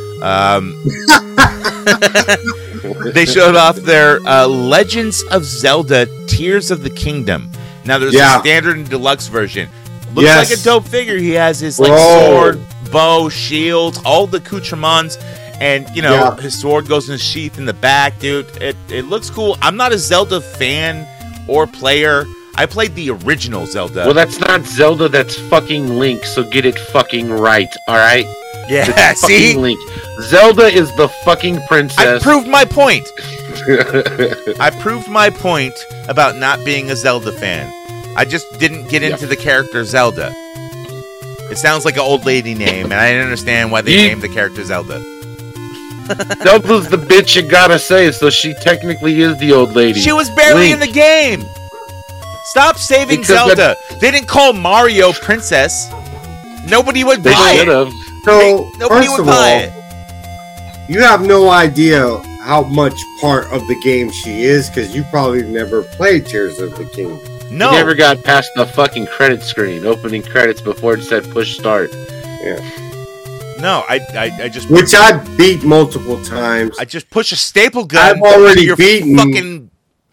They showed off their Legends of Zelda Tears of the Kingdom. Now there's a standard and deluxe version. Looks like a dope figure. He has his sword, bow, shield, all the accoutrements, and his sword goes in his sheath in the back, dude. It looks cool. I'm not a Zelda fan or player. I played the original Zelda. Well, that's not Zelda, that's fucking Link, so get it fucking right, alright? Yeah, see? Link. Zelda is the fucking princess. I proved my point. I proved my point about not being a Zelda fan. I just didn't get into the character Zelda. It sounds like an old lady name, and I didn't understand why they named the character Zelda. Zelda's the bitch you gotta say, so she technically is the old lady. She was barely in the game. Stop saving Zelda. They didn't call Mario Princess. Nobody would buy it. So, nobody would buy it. You have no idea how much part of the game she is, because you probably never played Tears of the Kingdom. No. You never got past the fucking credit screen, opening credits before it said push start. Yeah. No, I just... Which I beat multiple times. I just push a staple gun. I've already beaten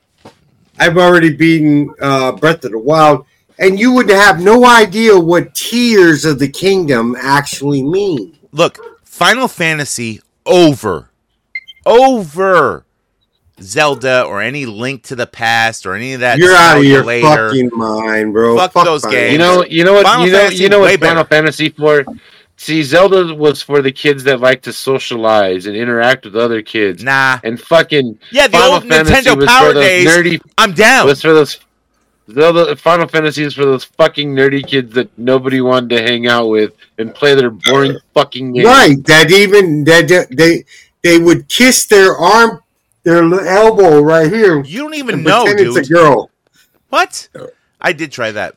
Breath of the Wild, and you would have no idea what Tears of the Kingdom actually mean. Look, Final Fantasy over Zelda or any Link to the Past or any of that. You're out of your fucking mind, bro. Fuck those games. You know what Final Fantasy for? See, Zelda was for the kids that like to socialize and interact with other kids. Nah. And fucking the Final old Fantasy Nintendo was Power for those days. nerdy, I'm down. Was for those Final Fantasy is for those fucking nerdy kids that nobody wanted to hang out with and play their boring fucking games. Right. They would kiss their elbow right here. You don't even know, dude. It's a girl. What? I did try that.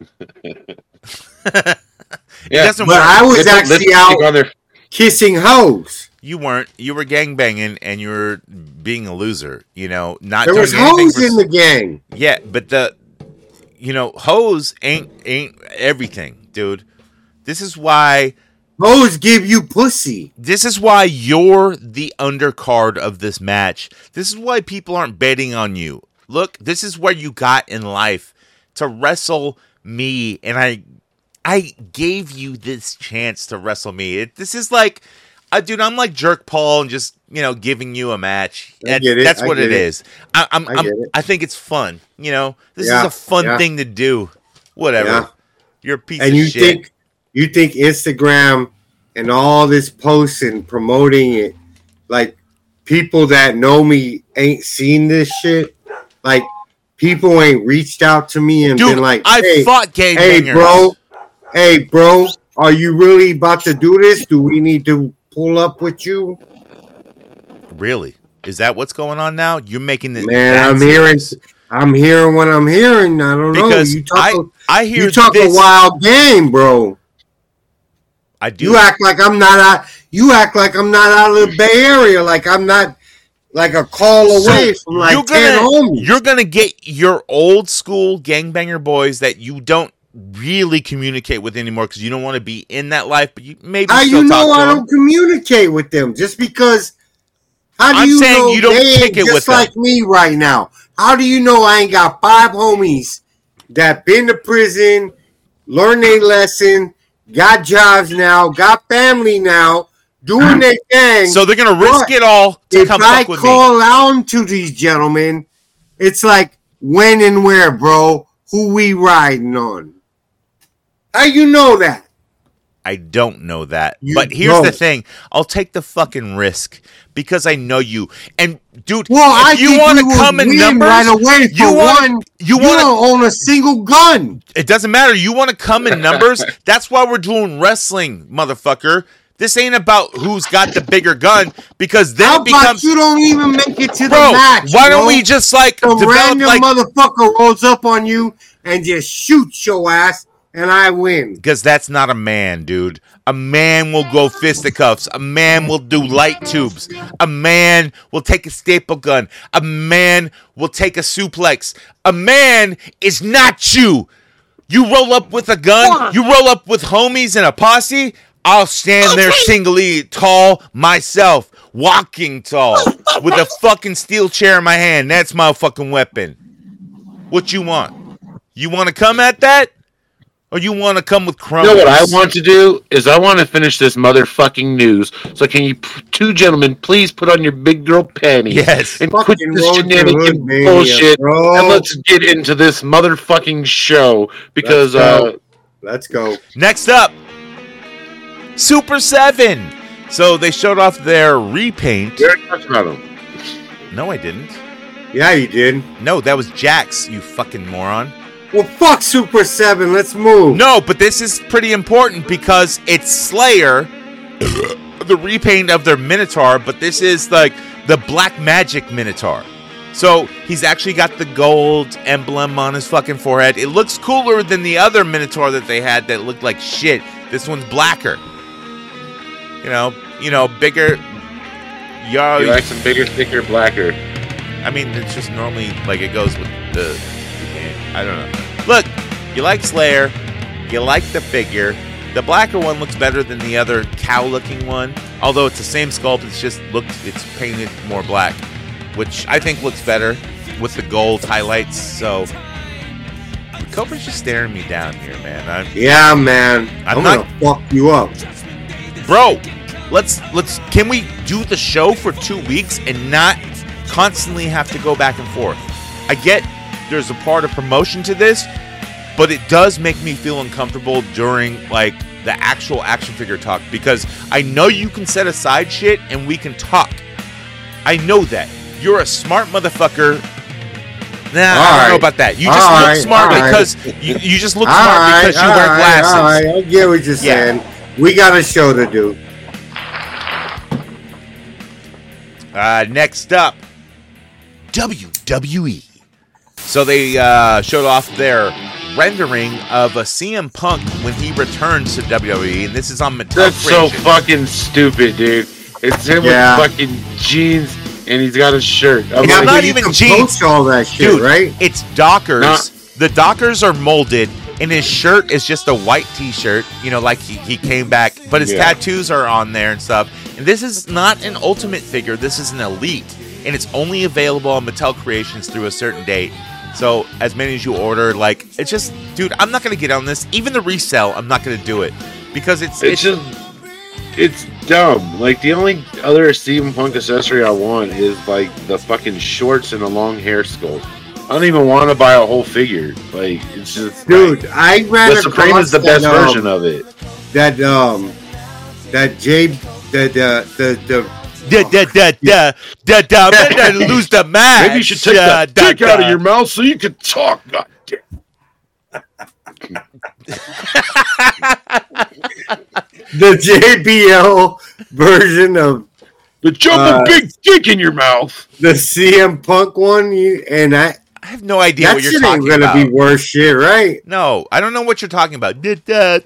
Yeah, but I was actually out kissing hoes. You weren't. You were gangbanging, and you were being a loser. Not. There was hoes in the gang. Yeah, but hoes ain't everything, dude. This is why hoes give you pussy. This is why you're the undercard of this match. This is why people aren't betting on you. Look, this is where you got in life to wrestle me, and I gave you this chance to wrestle me. This is like, dude, I'm like Jerk Paul and just, giving you a match. That's what it is. I think it's fun. This is a fun thing to do. Whatever. Yeah. You're a piece of shit. You think Instagram and all this posting, promoting it, like people that know me ain't seen this shit? Like people ain't reached out to me and been like, I fought gangbangers. Hey, bro, are you really about to do this? Do we need to pull up with you? Really? Is that what's going on now? You're making it. Man, I'm hearing what I'm hearing. I don't know. You talk a wild game, bro. I do. You act like I'm not out. You act like I'm not out of the Bay Area. Like I'm not like a call away from like 10 homies. You're gonna get your old school gangbanger boys that you don't really communicate with anymore because you don't want to be in that life. But you maybe how still you know talk to I them. don't communicate with them just because. How do I'm you saying know you don't they kick it just with like them. me right now? How do you know I ain't got 5 homies that been to prison, learned their lesson, got jobs now, got family now, doing their thing? So they're gonna risk it all to come fuck with me. If I call out to these gentlemen, it's like when and where, bro. Who we riding on? How you know that? I don't know that. But here's the thing. I'll take the fucking risk because I know you. And dude, if you want to come in numbers right away you don't own a single gun. It doesn't matter. You want to come in numbers? That's why we're doing wrestling, motherfucker. This ain't about who's got the bigger gun because then it becomes you don't even make it to the match. Why don't we just like the random motherfucker rolls up on you and just shoots your ass? And I win. Because that's not a man, dude. A man will go fisticuffs. A man will do light tubes. A man will take a staple gun. A man will take a suplex. A man is not you. You roll up with a gun. You roll up with homies and a posse. I'll stand there singly tall myself. Walking tall. With a fucking steel chair in my hand. That's my fucking weapon. What you want? You want to come at that? Or you want to come with crumbs? You know what I want to do is I want to finish this motherfucking news. So can you two gentlemen please put on your big girl panties? Yes. And quit this shenanigan bullshit. And let's get into this motherfucking show. Because let's go. Next up, Super 7. So they showed off their repaint. You already talked about them. No, I didn't. Yeah, you did. No, that was Jax, you fucking moron. Well, fuck Super 7. Let's move. No, but this is pretty important because it's Slayer, the repaint of their Minotaur, but this is like the Black Magic Minotaur. So he's actually got the gold emblem on his fucking forehead. It looks cooler than the other Minotaur that they had that looked like shit. This one's blacker. You know, bigger. You like some bigger, thicker, blacker. I mean, it's just normally like it goes with the I don't know. Look, you like Slayer, you like the figure. The blacker one looks better than the other cow-looking one. Although it's the same sculpt, it's painted more black, which I think looks better with the gold highlights. So Cobra's just staring me down here, man. Yeah, man. I'm gonna fuck you up, bro. Let's. Can we do the show for 2 weeks and not constantly have to go back and forth? I get. There's a part of promotion to this, but it does make me feel uncomfortable during like the actual action figure talk because I know you can set aside shit and we can talk. I know that. You're a smart motherfucker. I don't know about that. You just look smart because you just look smart because you wear glasses. All right, I get what you're saying. We got a show to do. Next up, WWE. So they showed off their rendering of a CM Punk when he returns to WWE, and this is on Mattel. That's so fucking stupid, dude. It's him with fucking jeans, and he's got a shirt. It's not even jeans. All that shit, dude, right? It's Dockers. The Dockers are molded, and his shirt is just a white T-shirt. You know, like he came back, but his tattoos are on there and stuff. And this is not an Ultimate figure. This is an Elite, and it's only available on Mattel Creations through a certain date. So as many as you order, like, it's just, dude, I'm not gonna get on this. Even the resell, I'm not gonna do it because it's dumb. Like, the only other CM Punk accessory I want is like the fucking shorts and a long hair sculpt. I don't even want to buy a whole figure. Like, it's just, dude. Like, I ran the Supreme is the best version of it. That lose the match. Maybe you should take that dick out of your mouth so you can talk. God damn. The JBL version of the jumbo big dick in your mouth. The CM Punk one, I have no idea what you're talking about. That shit ain't gonna be worse shit, right? No, I don't know what you're talking about. JBL.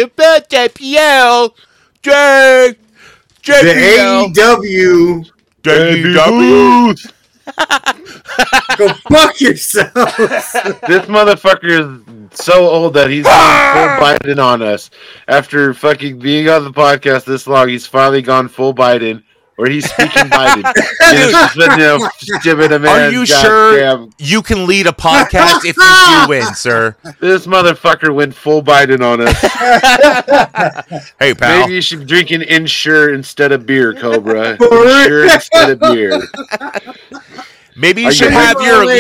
The AEW. Go fuck yourself. This motherfucker is so old that he's gone full Biden on us. After fucking being on the podcast this long, he's finally gone full Biden. Or he's speaking Biden. Are you sure you can lead a podcast if you do win, sir? This motherfucker went full Biden on us. Hey, pal. Maybe you should drink an Ensure instead of beer, Cobra. Ensure instead of beer. Maybe you should have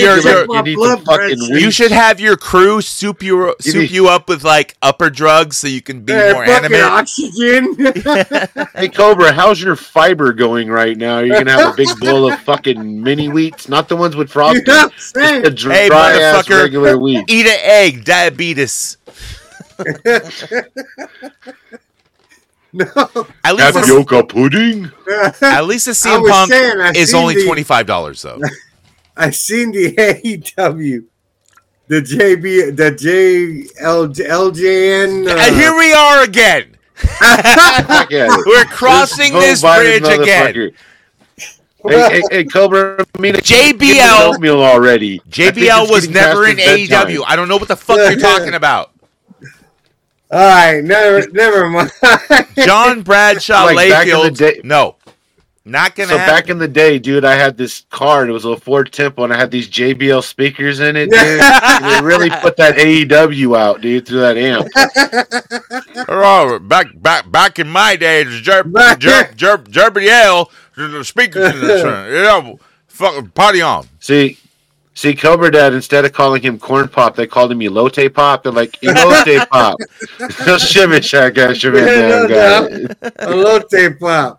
you should have your crew soup you up with like upper drugs so you can be more animated. Oxygen. Hey Cobra, how's your fiber going right now? You're gonna have a big bowl of fucking mini wheats, not the ones with frosting. Just a dry ass regular wheat. Eat an egg, diabetes. No. Tapioca pudding? At least the CM Punk is only $25 though. I seen the AEW, the LJN. Here we are again. We're crossing this bridge again. Hey, Cobra, JBL already. JBL was never in AEW. I don't know what the fuck you're talking about. All right, never mind. John Bradshaw Layfield. No, not gonna. So back in the day, dude, I had this card. It was a Ford Tempo, and I had these JBL speakers in it. Dude. They really put that AEW out, dude, through that amp. Oh, back in my day, it was JBL. The speakers, fucking party on. See, Cobra Dad, instead of calling him Corn Pop, they called him Elote Pop. They're like, Elote Pop. Shimmish, I got Elote Pop.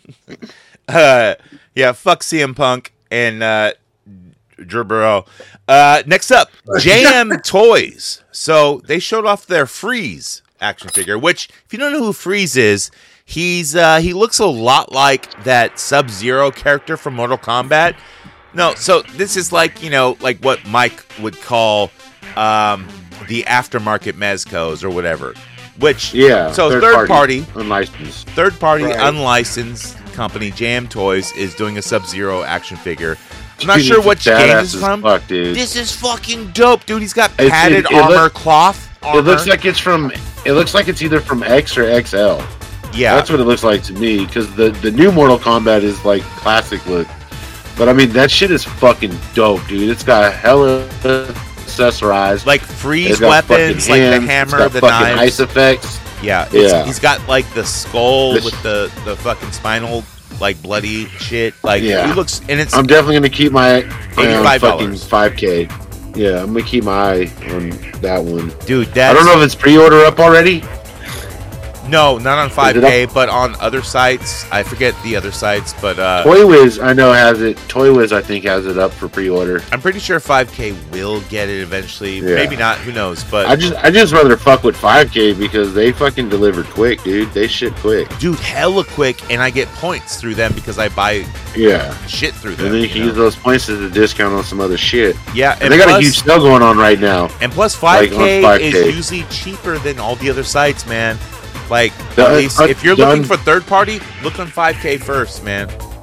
Yeah, fuck CM Punk and Drew Burrow. Next up, JM Toys. So they showed off their Freeze action figure, which, if you don't know who Freeze is, he looks a lot like that Sub-Zero character from Mortal Kombat. No, so this is like, like what Mike would call the aftermarket Mezcos or whatever. Which, so third party unlicensed. Unlicensed company, JM Toys, is doing a Sub-Zero action figure. I'm not sure what game this is from. Fuck, dude. This is fucking dope, dude. He's got padded cloth armor. It looks like it's either from X or XL. Yeah. That's what it looks like to me, because the new Mortal Kombat is like classic look. But I mean, that shit is fucking dope, dude. It's got hella accessorized, like freeze weapons, like the hammer, the knives, ice effects. Yeah. He's got like the skull with the fucking spinal, like bloody shit. Like he looks, and it's. I'm definitely gonna keep my eye on fucking 5K. Yeah, I'm gonna keep my eye on that one, dude. I don't know if it's pre-order up already. No, not on 5K, but on other sites. I forget the other sites, but Toy Wiz I know has it. Toy Wiz I think has it up for pre-order. I'm pretty sure 5K will get it eventually. Yeah. Maybe not. Who knows? But I just rather fuck with 5K because they fucking deliver quick, dude. They ship quick, dude. Hella quick, and I get points through them because I buy shit through them. And then you can use those points as a discount on some other shit. Yeah, and they got a huge sale going on right now. And plus 5K is usually cheaper than all the other sites, man. Like, at least if you're looking for third party, look on 5K first, man.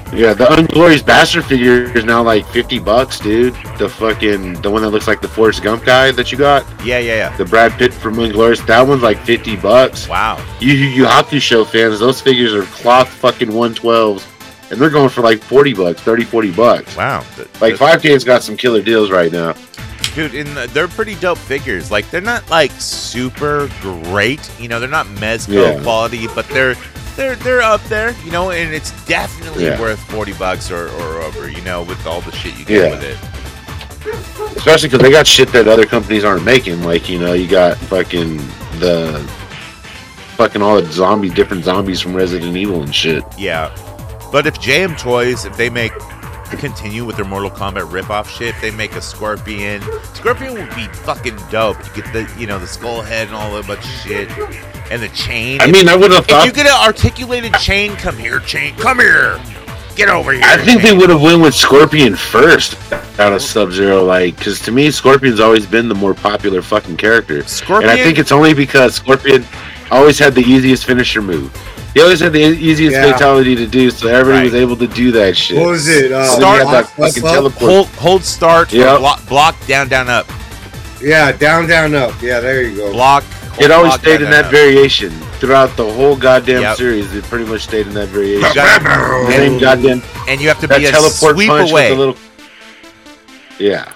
Yeah, the Unglorious Bastard figure is now like $50, dude. The one that looks like the Forrest Gump guy that you got. Yeah. The Brad Pitt from Unglorious. That one's like $50. Wow. You Hakusho fans, those figures are cloth fucking 112s, and they're going for like $40, $30-$40. Wow. Like 5K's got some killer deals right now. Dude, they're pretty dope figures. Like, they're not like super great, they're not Mezco quality, but they're up there, and it's definitely worth $40 or over, with all the shit you get with it. Especially because they got shit that other companies aren't making. Like, you got fucking all the different zombies from Resident Evil and shit. Yeah. But if JM Toys, if they continue with their Mortal Kombat ripoff shit, if they make a Scorpion would be fucking dope. You get the the skull head and all that bunch of shit, and the chain. I would have thought if you get an articulated chain, come here, get over here. I think they would have went with Scorpion first out of Sub-Zero, because to me Scorpion's always been the more popular fucking character. And I think it's only because Scorpion always had the easiest finisher move. He always had the easiest fatality to do, so everybody was able to do that shit. What was it? Start, that fucking teleport. Hold start, block, down, up. Yeah, down, up. Yeah, there you go. Block. It always stayed in that variation throughout the whole goddamn series. It pretty much stayed in that variation. And you have to be a sweep away. Yeah.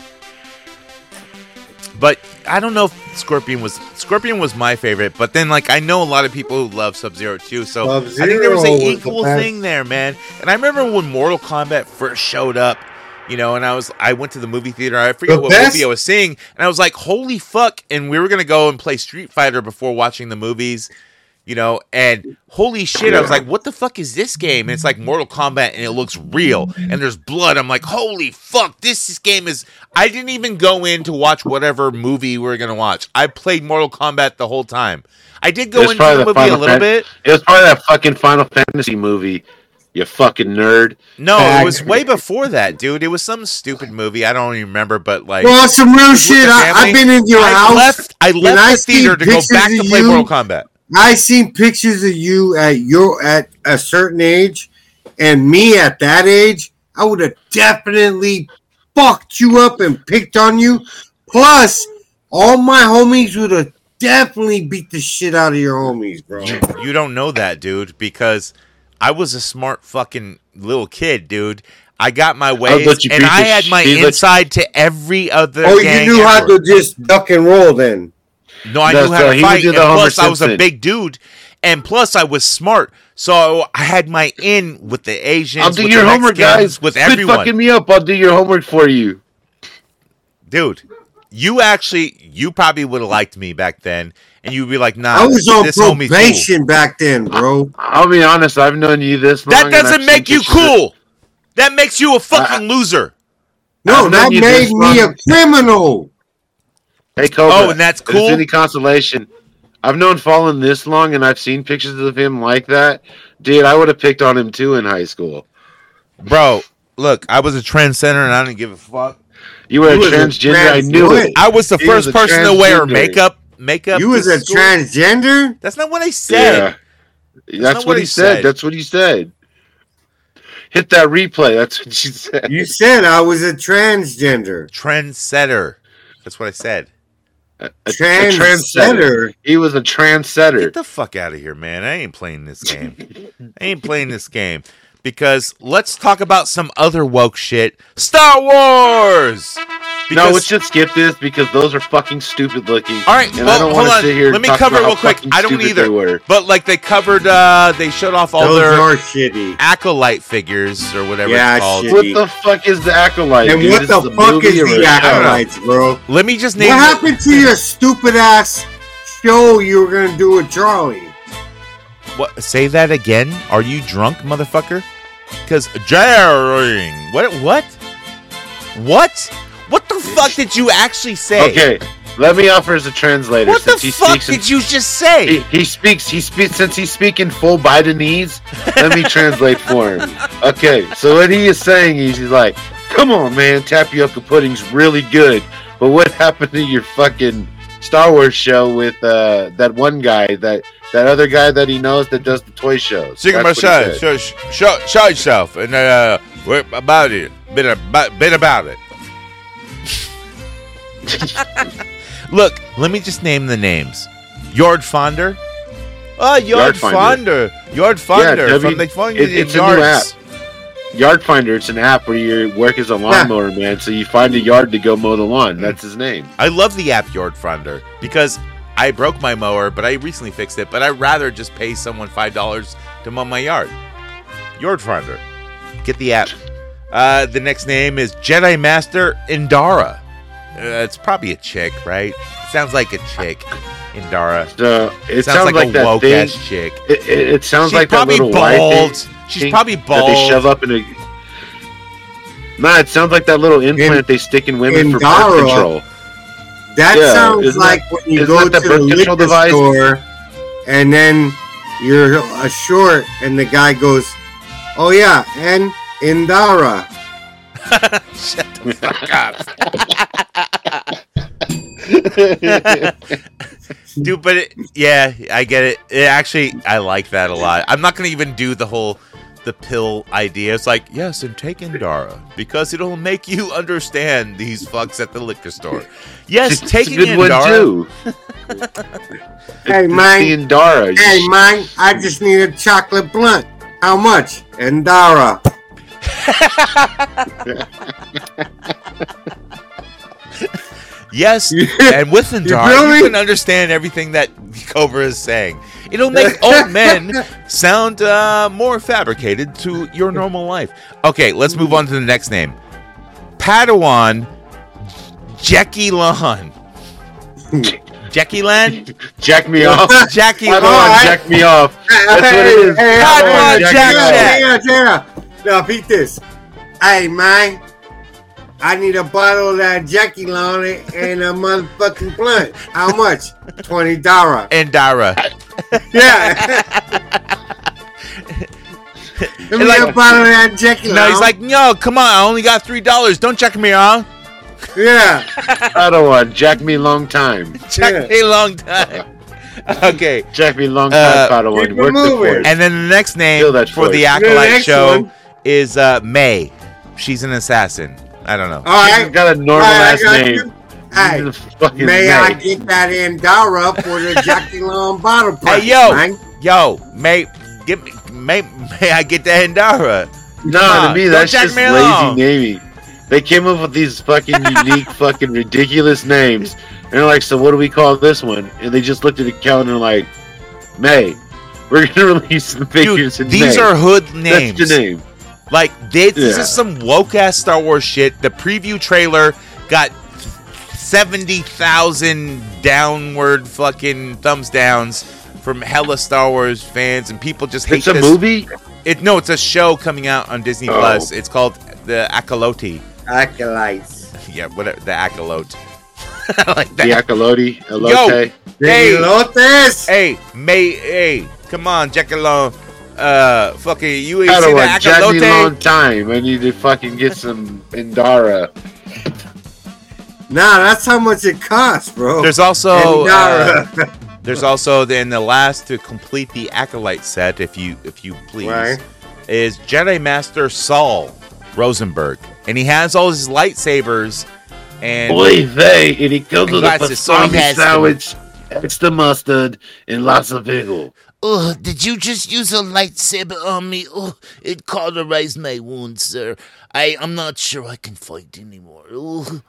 But I don't know if Scorpion was my favorite, but then I know a lot of people who love Sub-Zero too, so I think there was an equal thing there, man. And I remember when Mortal Kombat first showed up, and I went to the movie theater. I forget what movie I was seeing, and I was like, holy fuck. And we were gonna go and play Street Fighter before watching the movies, and holy shit, I was like, what the fuck is this game? And it's like Mortal Kombat, and it looks real, and there's blood. I'm like, holy fuck, this game is... I didn't even go in to watch whatever movie we were going to watch. I played Mortal Kombat the whole time. I did go into the movie a little bit. It was probably that fucking Final Fantasy movie, you fucking nerd. No, it was way before that, dude. It was some stupid movie. I don't even remember, but Well, some real shit. I've been in your house. I left the theater to go back to play Mortal Kombat. I seen pictures of you at a certain age, and me at that age, I would have definitely fucked you up and picked on you. Plus, all my homies would have definitely beat the shit out of your homies, bro. You don't know that, dude, because I was a smart fucking little kid, dude. I got my ways, and I had my inside to every other gang you knew how to just duck and roll then. No, I knew how to fight, and plus I was a big dude, and plus I was smart, so I had my in with the Asians, I'll do your homework, guys. With Quit everyone. fucking me up, I'll do your homework for you. Dude, you probably would have liked me back then, and you'd be like, nah, I was on probation back then, bro. I'll be honest, I've known you this long. That doesn't make you cool. That makes you a fucking loser. No, that made me a criminal. Hey, Cobra, and that's cool. If it's any consolation, I've known Fallen this long, and I've seen pictures of him like that. Dude, I would have picked on him too in high school. Bro, look, I was a trendsetter, and I didn't give a fuck. You were a transgender. I knew it. I was the first person to wear makeup. You was a transgender? That's not what I said. Yeah. That's what he said. That's what he said. Hit that replay. That's what you said. You said I was a transgender. Trendsetter. That's what I said. A trendsetter. He was a trendsetter. Get the fuck out of here, man. I ain't playing this game. Because let's talk about some other woke shit. Star Wars! No, let's just skip this because those are fucking stupid looking. All right, and I don't hold on. Sit here Let me cover real quick. I don't either. But they covered, they showed off all their Acolyte figures or whatever it's called. Shitty. What the fuck is the Acolyte? And what the fuck is the Acolytes, bro? Let me just name. What happened to your stupid ass show you were gonna do with Charlie? What? Say that again? Are you drunk, motherfucker? Because jarring. What? What the fuck did you actually say? Okay, let me offer as a translator. What the fuck did you just say? He speaks. Since he's speaking full Bidenese, let me translate for him. Okay, so what he is saying is he's like, "Come on, man, tapioca pudding's really good, but what happened to your fucking Star Wars show with that one guy that That other guy that he knows that does the toy shows. Sigma show yourself, and we're about it. Bit about it. Look, let me just name the names. Yard Fonder. Oh, Yard Fonder. Yard Fonder from the it's a new app. Yard Finder, it's an app where you work as a lawnmower man, so you find a yard to go mow the lawn. That's his name. I love the app Yard Finder because I broke my mower, but I recently fixed it, but I'd rather just pay someone $5 to mow my yard. Yard Finder. Get the app. The next name is Jedi Master Indara. It's probably a chick, right? Sounds like a chick. Indara. It sounds like a woke ass chick. It sounds like that little white thing. She's probably bald. That they shove up in a. Nah, it sounds like that little implant they stick in women for birth control. That sounds like when you go to the liquor store, and then you're a short, and the guy goes, "Oh yeah, and Indara." Shut the fuck up. Dude, but I get it. I like that a lot. I'm not gonna even do the pill idea. It's like, yes, and take Indara because it'll make you understand these fucks at the liquor store. Yes, taking Indara. Hey, man. Indara. Hey, man. I just need a chocolate blunt. How much? Indara. Yes, and with Indara, you can understand everything that Cobra is saying. It'll make old men sound more fabricated to your normal life. Okay, let's move on to the next name. Padawan Jackie Lan. Jackie Lan? Jack me off. Jackie Lan. Jack me off. That's what it is. Padawan Jack. Yeah. Now, beat this. Hey, man. I need a bottle of that Jackie Lan and a motherfucking blunt. How much? $20. Indara. Yeah. Let me get a bottle of that Jackie Lan. No, he's like, no, come on. I only got $3. Don't check me out. Yeah. I don't want Jack me long time. Jack me long time. Okay. Jack me long time, Padawan. Work the force. And then the next name for the Acolyte show is May. She's an assassin. I don't know. All right. She's got a normal ass name. Hey, may I get that Indara for the Jackie Lan bottle price? Hey, may I get that Indara? No, to me that's just lazy naming. They came up with these fucking unique, fucking ridiculous names, and they're like, "So what do we call this one?" And they just looked at the calendar like, "May, we're gonna release the figures in May." These are hood names. That's the name. Like, this is some woke-ass Star Wars shit. The preview trailer got 70,000 downward fucking thumbs downs from hella Star Wars fans, and people just hate this. It's a movie? No, it's a show coming out on Disney Plus. It's called The Acolyte. Acolytes. Yeah, whatever. The Acolyte. I like that. The Acolyte. Elote. Hey, hey, come on, Jackie Lan. Fucking you ain't seen the Acolyte? Jack me long time. I need to fucking get some Indara. Nah, that's how much it costs, bro. There's also in the last to complete the Acolyte set, if you please, is Jedi Master Saul Rosenberg, and he has all his lightsabers and and he comes with a pastrami sandwich, extra mustard, and lots of pickle. Oh, did you just use a lightsaber on me? Oh, it cauterized my wound, sir. I'm not sure I can fight anymore. Oh.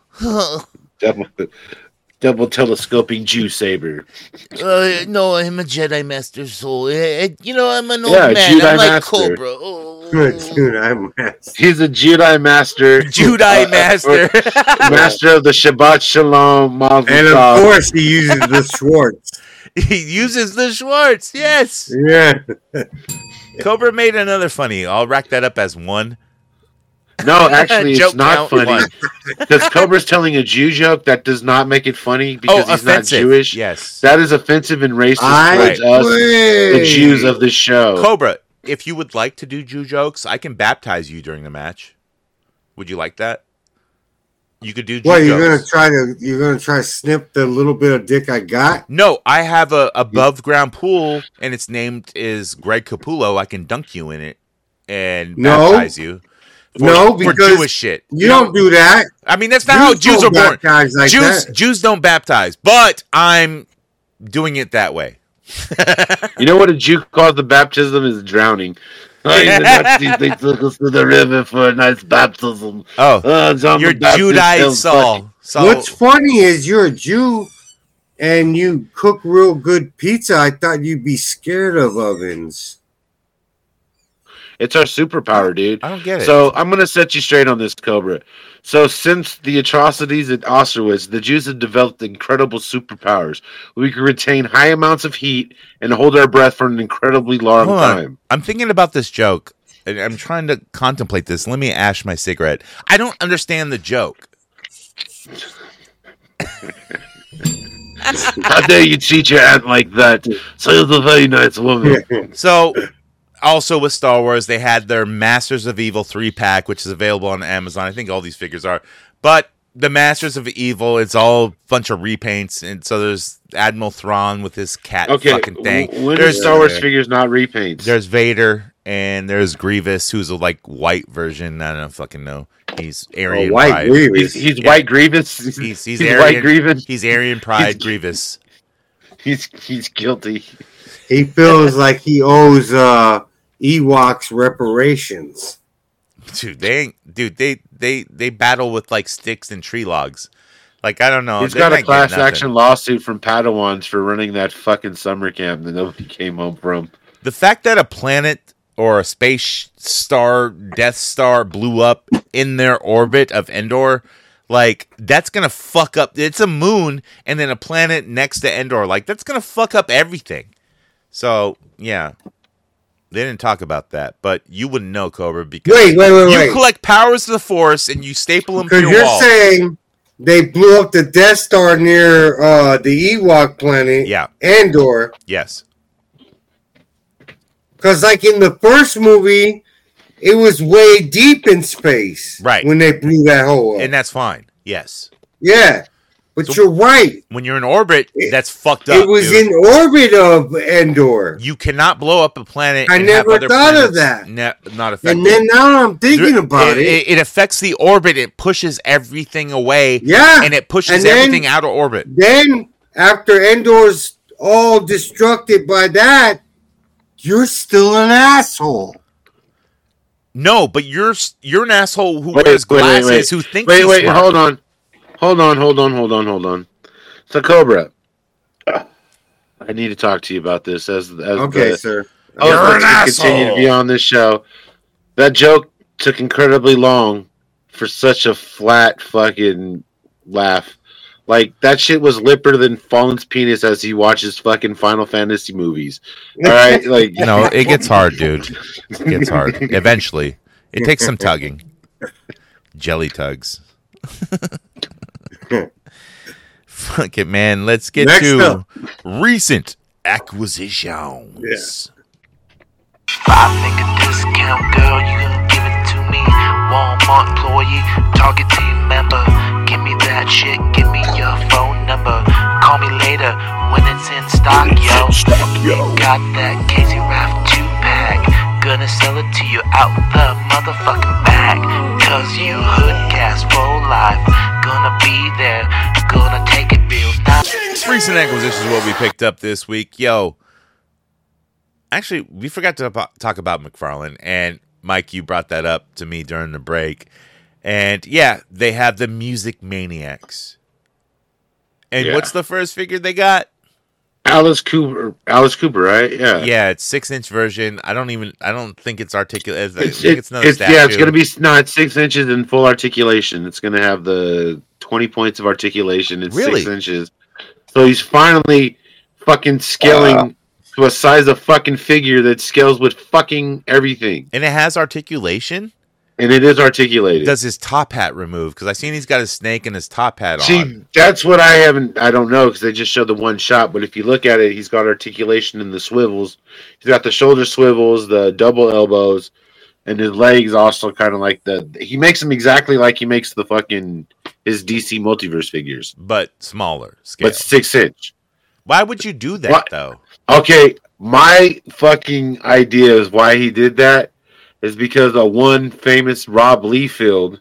Double telescoping Jew saber. No, I'm a Jedi Master Soul. I'm an old man. Jedi I'm like Master. Cobra. Jedi Master. He's a Jedi Master. Jedi Master. Master of the Shabbat Shalom. And of course, he uses the Schwartz. He uses the Schwartz. Yes. Yeah. Cobra made another funny. I'll rack that up as one. No, actually, it's not funny. Because Cobra's telling a Jew joke that does not make it funny because he's offensive. not Jewish. Yes. That is offensive and racist towards us, the Jews of the show. Cobra, if you would like to do Jew jokes, I can baptize you during the match. Would you like that? You could do What, JUCOs. you're gonna try to snip the little bit of dick I got? No, I have a above ground pool, and its named is Greg Capullo. I can dunk you in it and baptize you. For Jewish shit. You don't do that. I mean, that's not how Jews are born. Like Jews don't baptize, but I'm doing it that way. You know what a Jew calls the baptism is drowning. They took us to the river for a nice baptism. You're Judite Saul. What's funny is you're a Jew and you cook real good pizza. I thought you'd be scared of ovens. It's our superpower, dude. I don't get it. So I'm going to set you straight on this, Cobra. So since the atrocities at Auschwitz, the Jews have developed incredible superpowers. We can retain high amounts of heat and hold our breath for an incredibly long time. I'm thinking about this joke, and I'm trying to contemplate this. Let me ash my cigarette. I don't understand the joke. How dare you treat your aunt like that? She's a very nice woman. So... Also with Star Wars, they had their Masters of Evil 3-pack, which is available on Amazon. I think all these figures are. But the Masters of Evil, it's all a bunch of repaints. And so there's Admiral Thrawn with his cat fucking thing. When there's Star Wars figures not repaints? There's Vader, and there's Grievous, who's a white version. I don't fucking know. He's Aryan Pride. He's White Grievous. He's Aryan, White Grievous. He's Aryan Pride Grievous. He's guilty. He feels like he owes Ewoks reparations. Dude, they battle with sticks and tree logs. I don't know. He's got a class action lawsuit from Padawans for running that fucking summer camp that nobody came home from. The fact that a planet or a space star, Death Star, blew up in their orbit of Endor, that's gonna fuck up. It's a moon and then a planet next to Endor. That's gonna fuck up everything. So yeah. They didn't talk about that, but you wouldn't know, Cobra, because you collect powers of the Force and you staple them to your wall. Because you're saying they blew up the Death Star near the Ewok planet, Endor. Yes. Because, in the first movie, it was way deep in space. Right. When they blew that hole up. And that's fine. Yes. Yeah. But you're right. When you're in orbit, that's fucked up. It was in orbit of Endor. You cannot blow up a planet. I never thought of that. Not effective. And then now I'm thinking about it. It affects the orbit. It pushes everything away. Yeah. And it pushes everything out of orbit. Then, after Endor's all destructed by that, you're still an asshole. No, but you're an asshole who wears glasses who thinks he's smart. Hold on. So, Cobra, I need to talk to you about this. Sir. You're an asshole. Continue to be on this show. That joke took incredibly long for such a flat fucking laugh. That shit was lipper than Fallen's penis as he watches fucking Final Fantasy movies. All right? No, it gets hard, dude. It gets hard. Eventually. It takes some tugging. Jelly tugs. Fuck it, man. Let's get to recent acquisitions. Yeah. $5 discount, girl, you gonna give it to me. Walmart employee, Target team member. Give me that shit, give me your phone number. Call me later when it's in stock, yo. Got that Casey Raft 2-pack. Gonna sell it to you out the motherfucking bag. Cause you hoodcast for life. Gonna be there, gonna take it real nice. Recent acquisitions is what we picked up this week. Yo, actually, we forgot to talk about McFarlane. And Mike, you brought that up to me during the break. And yeah, they have the Music Maniacs. And what's the first figure they got? Alice Cooper, right? Yeah. Yeah, it's 6-inch version. I don't think it's articulated. It's another statue. Yeah, it's going to be it's 6 inches in full articulation. It's going to have the 20 points of articulation. It's 6 inches. So he's finally fucking scaling to a size of fucking figure that scales with fucking everything. And it has articulation? And it is articulated. Does his top hat remove? Because I seen he's got his snake and his top hat on. See, that's what I don't know because they just showed the one shot. But if you look at it, he's got articulation in the swivels. He's got the shoulder swivels, the double elbows, and his legs also kind of like he makes them exactly like he makes the fucking his DC multiverse figures, but smaller scale, but 6-inch. Why would you do that though? Okay, my fucking idea is why he did that is because of one famous Rob Liefeld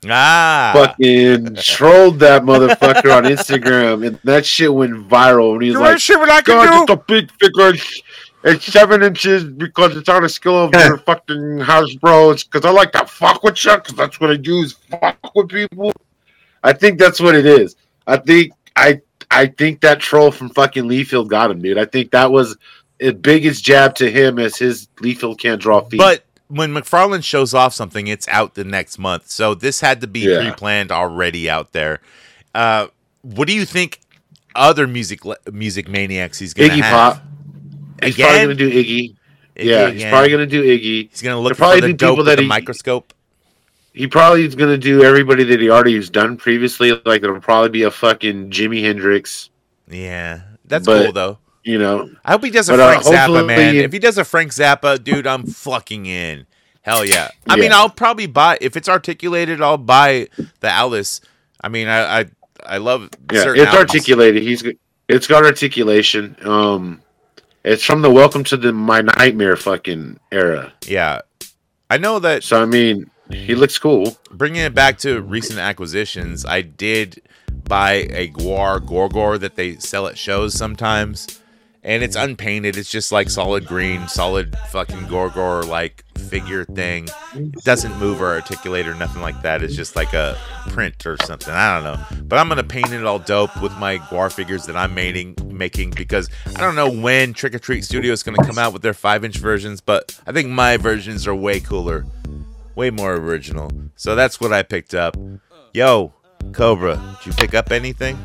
fucking trolled that motherfucker on Instagram, and that shit went viral. And he's like, shit what I can "God, it's a big figure. It's 7 inches because it's on a scale of your fucking house, bro. It's because I like to fuck with you, because that's what I do is fuck with people." I think that's what it is. I think that troll from fucking Liefeld got him, dude. I think that was the biggest jab to him as his Liefeld can't draw feet. But when McFarlane shows off something, it's out the next month. So this had to be pre-planned already out there. What do you think other music maniacs he's going to have? Iggy Pop. He's probably going to do Iggy. He's probably going to do Iggy. He's going to look for the dope with the microscope. He probably is going to do everybody that he already has done previously. Like, it'll probably be a fucking Jimi Hendrix. Yeah. That's cool, though. You know, I hope he does a Frank Zappa, man. If he does a Frank Zappa, dude, I'm fucking in. Hell yeah. I mean, I'll probably buy, if it's articulated, I'll buy the Alice. I mean, I love certain it's albums. Articulated. It's got articulation. It's from the Welcome to My Nightmare fucking era. Yeah. I know that. So, I mean, he looks cool. Bringing it back to recent acquisitions, I did buy a Gorgor that they sell at shows sometimes. And it's unpainted. It's just like solid green, solid fucking Gorgor like figure thing. It doesn't move or articulate or nothing like that. It's just like a print or something. I don't know. But I'm gonna paint it all dope with my Gwar figures that I'm making because I don't know when Trick or Treat Studio is gonna come out with their 5-inch versions, but I think my versions are way cooler, way more original. So that's what I picked up. Yo, Cobra, did you pick up anything?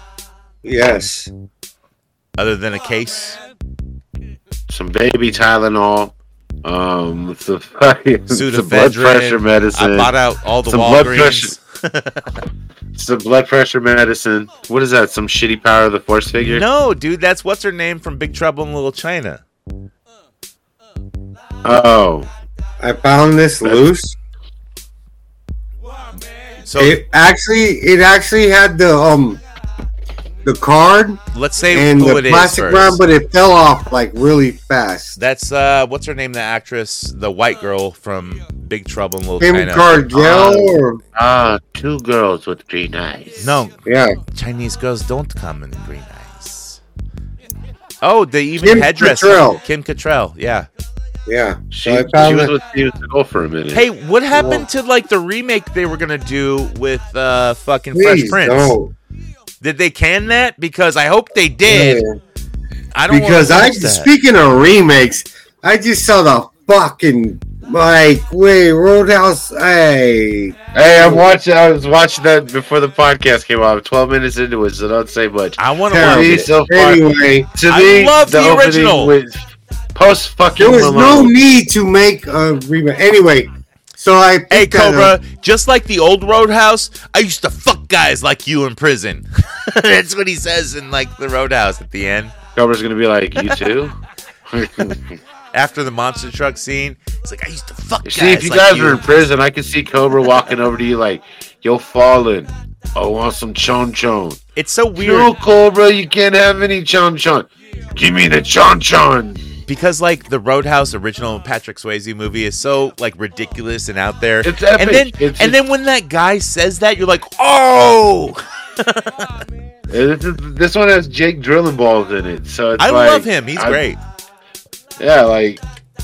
Yes. Other than a case? Some baby Tylenol. Some blood pressure medicine. I bought out all the some Walgreens. Some blood pressure medicine. What is that? Some shitty Power of the Force figure? No, dude, that's what's her name from Big Trouble in Little China. Oh. I found this loose. So it actually had the card. Let's say and who the it is plastic first. round, but it fell off like really fast. That's what's her name? The actress, the white girl from Big Trouble in Little Kim China. Kardashian. Two girls with green eyes. No, yeah, Chinese girls don't come in green eyes. Oh, they even Kim headdress. Cattrall. Kim Cattrall. Yeah. Yeah, she was with Steven Seagal for a minute. Hey, what happened to like the remake they were gonna do with fucking Fresh Prince? Don't. Did they can that? Because I hope they did. Yeah. I don't. Because speaking of remakes, I just saw the fucking Roadhouse. Hey, I was watching that before the podcast came out. I'm 12 minutes into it, so don't say much. I want to love it. it. So far, anyway, I love the original. Post fucking. There was no need to make a remake. Anyway, so hey Cobra, just like the old Roadhouse, I used to fuck guys like you in prison. That's what he says in like the Roadhouse at the end. Cobra's gonna be like, you too. After the monster truck scene, it's like I used to fuck guys. See, if you guys are in prison, I can see Cobra walking over to you like, "Yo, Fallen, I want some chon chon." It's so weird. No, Cobra, you can't have any chon chon. Give me the chon chon. Because like the Roadhouse original Patrick Swayze movie is so like ridiculous and out there. It's epic. And then when that guy says that, you're like, oh. This one has Jake Drilling Balls in it, so it's I love him. He's great. Yeah, like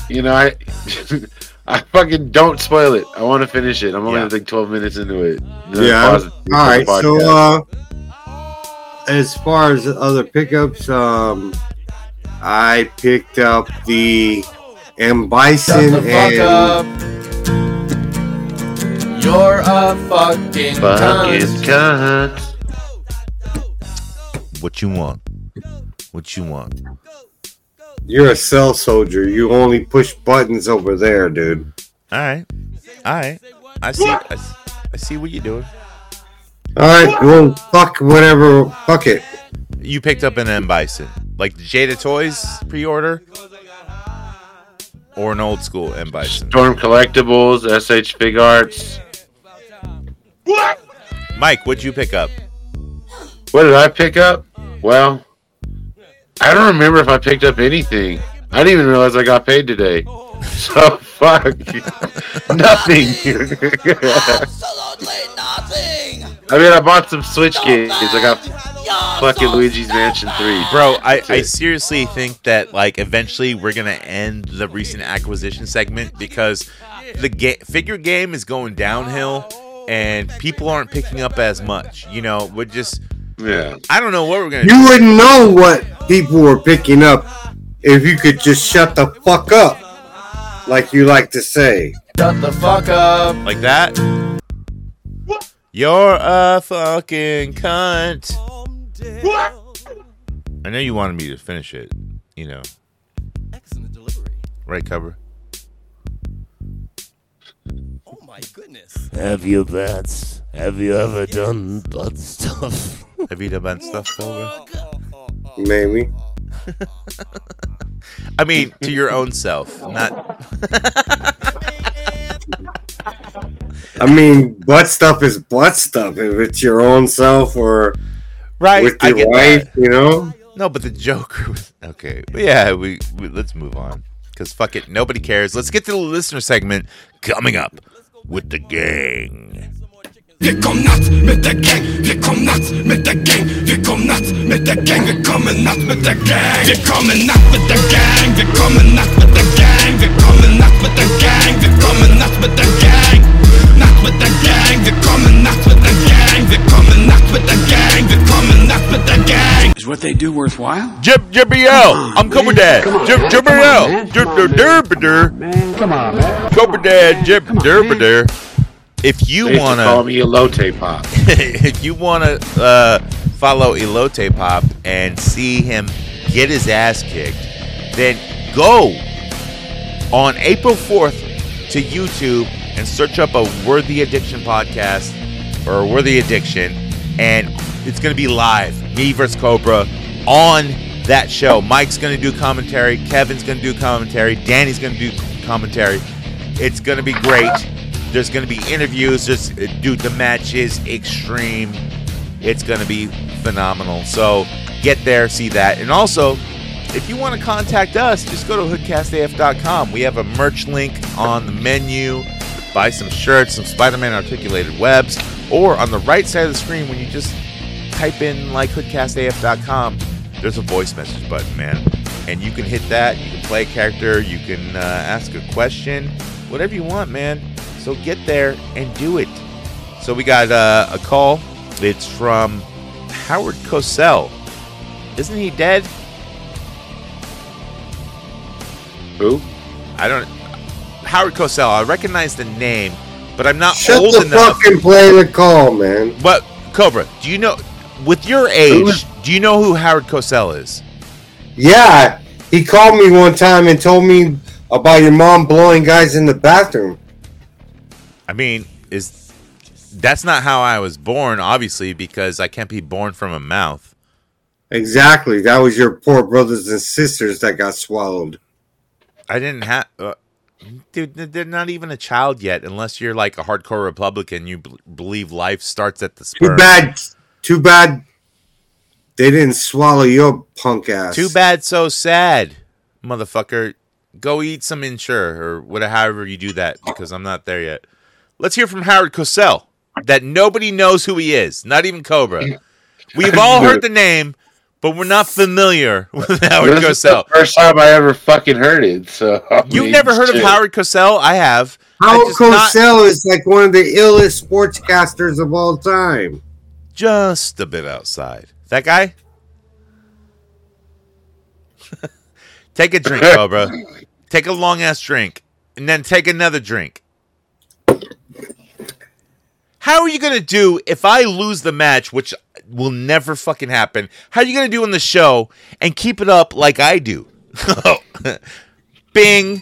I fucking don't spoil it. I want to finish it. I'm only like 12 minutes into it. Yeah. All right. So as far as other pickups, I picked up the M. Bison and. You're a fucking cunt. What you want? What you want? You're a cell soldier. You only push buttons over there, dude. All right. I see what you're doing. All right. Well, fuck whatever. Fuck it. You picked up an M. Bison. Like the Jada Toys pre-order? or an old school M. Bison? Storm Collectibles, SH Fig Arts. Mike, what'd you pick up? What did I pick up? Well, I don't remember if I picked up anything. I didn't even realize I got paid today. So, fuck. Nothing. Absolutely nothing. I mean, I bought some Switch games. I got fucking Luigi's Mansion 3. Bro, I seriously think that, like, eventually we're going to end the recent acquisition segment because the figure game is going downhill and people aren't picking up as much. You know, we're just... Yeah. I don't know what we're going to do. You wouldn't know what people were picking up if you could just shut the fuck up, like you like to say. Shut the fuck up. Like that? You're a fucking cunt. I know you wanted me to finish it, you know. Excellent delivery. Right, Cover? Oh my goodness. Have you ever done bad stuff? Have you done bad stuff, Cobra? Maybe. I mean, to your own self, not... I mean, butt stuff is butt stuff. If it's your own self or right, with your wife, you know? No, but the Joker was... Okay, but yeah, we let's move on. Because fuck it, nobody cares. Let's get to the listener segment coming up with the gang. Vi kom natt med the gang, vi kom natt med the gang, vi kom natt med the gang, vi kommer natt med the gang, vi kommer natt med the gang, vi kommer natt med the gang, vi kommer natt med the gang, vi kommer natt med the gang, natt med the gang, vi kommer natt med the gang, vi kommer natt med the gang, vi kommer natt med the gang. Is what they do worthwhile? Jibbiel, I'm Cobra Dad. Jibbiel, Jibbiel, Come on, man. Cobra Dad, Jibbiel. If you want to call me Elote Pop, if you want to follow Elote Pop and see him get his ass kicked, then go on April 4th to YouTube and search up a Worthy Addiction podcast or Worthy Addiction, and it's going to be live, me versus Cobra on that show. Mike's going to do commentary, Kevin's going to do commentary, Danny's going to do commentary. It's going to be great. There's going to be interviews. Dude, the match is extreme. It's going to be phenomenal. So get there, see that. And also, if you want to contact us, just go to hoodcastaf.com. We have a merch link on the menu. Buy some shirts, some Spider-Man articulated webs. Or on the right side of the screen, when you just type in like hoodcastaf.com, there's a voice message button, man. And you can hit that. You can play a character. You can ask a question. Whatever you want, man. So get there and do it. So we got a call. It's from Howard Cosell. Isn't he dead? Who? I don't... Howard Cosell. I recognize the name, but I'm not Shut old the enough. fucking play the call, man. But, Cobra, do you know... With your age, do you know who Howard Cosell is? Yeah, he called me one time and told me about your mom blowing guys in the bathroom. I mean, that's not how I was born, obviously, because I can't be born from a mouth. Exactly. That was your poor brothers and sisters that got swallowed. I didn't have... dude, they're not even a child yet, unless you're like a hardcore Republican. You believe life starts at the sperm. Too bad they didn't swallow your punk ass. Too bad, so sad, motherfucker. Go eat some Ensure, or whatever, however you do that, because I'm not there yet. Let's hear from Howard Cosell, that nobody knows who he is, not even Cobra. We've all heard the name, but we're not familiar with Howard Cosell. This is the first time I ever fucking heard it. So You've never heard of Howard Cosell? I have. Howard Cosell is like one of the illest sportscasters of all time. Just a bit outside. That guy? Take a drink, Cobra. Take a long-ass drink. And then take another drink. How are you going to do if I lose the match, which will never fucking happen? How are you going to do on the show and keep it up like I do? Bing.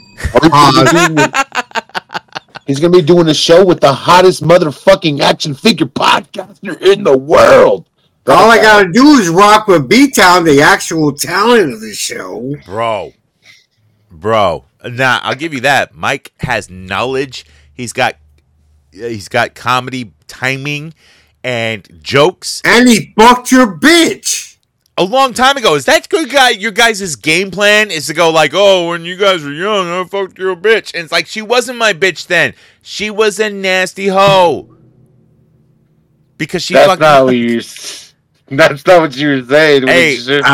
He's going to be doing a show with the hottest motherfucking action figure podcaster in the world. All I got to do is rock with B-Town, the actual talent of the show. Bro. Nah, I'll give you that. Mike has knowledge. He's got comedy timing and jokes. And he fucked your bitch a long time ago. Is that good guy? Your guys' game plan is to go like, oh, when you guys were young, I fucked your bitch. And it's like, she wasn't my bitch then. She was a nasty hoe. Because she That's not what you were saying. Hey, look, we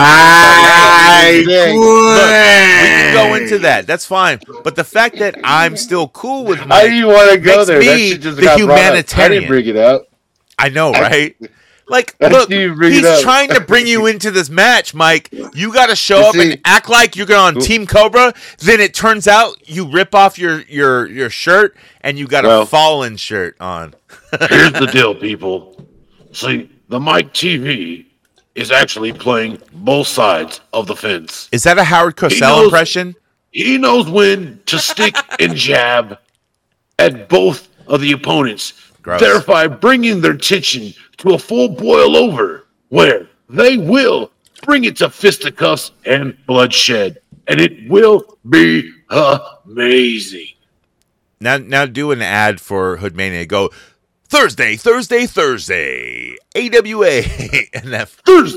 can go into that. That's fine. But the fact that I'm still cool with Mike, how do you want to go there? Me That shit just the got humanitarian. I didn't bring it up. I know, right? Like, look, he's trying to bring you into this match, Mike. You got to show up and act like you're on Team Cobra. Then it turns out you rip off your shirt and you got a Fallen shirt on. Here's the deal, people. See, the Mike TV is actually playing both sides of the fence. Is that a Howard Cosell impression? He knows when to stick and jab at both of the opponents, thereby bringing their tension to a full boil over, where they will bring it to fisticuffs and bloodshed, and it will be amazing. Now do an ad for Hoodmania. Go Thursday, AWA, and that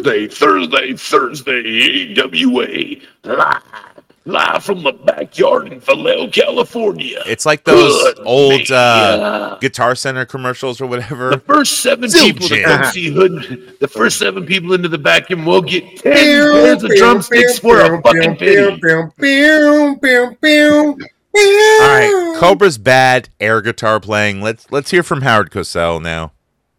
Thursday, AWA, live from the backyard in Vallejo, California. It's like those old Guitar Center commercials or whatever. The first 7 people to come see Hood, the first 7 people into the back end will get 10 pairs of drumsticks for a fucking penny. All right, Cobra's bad air guitar playing. Let's hear from Howard Cosell now.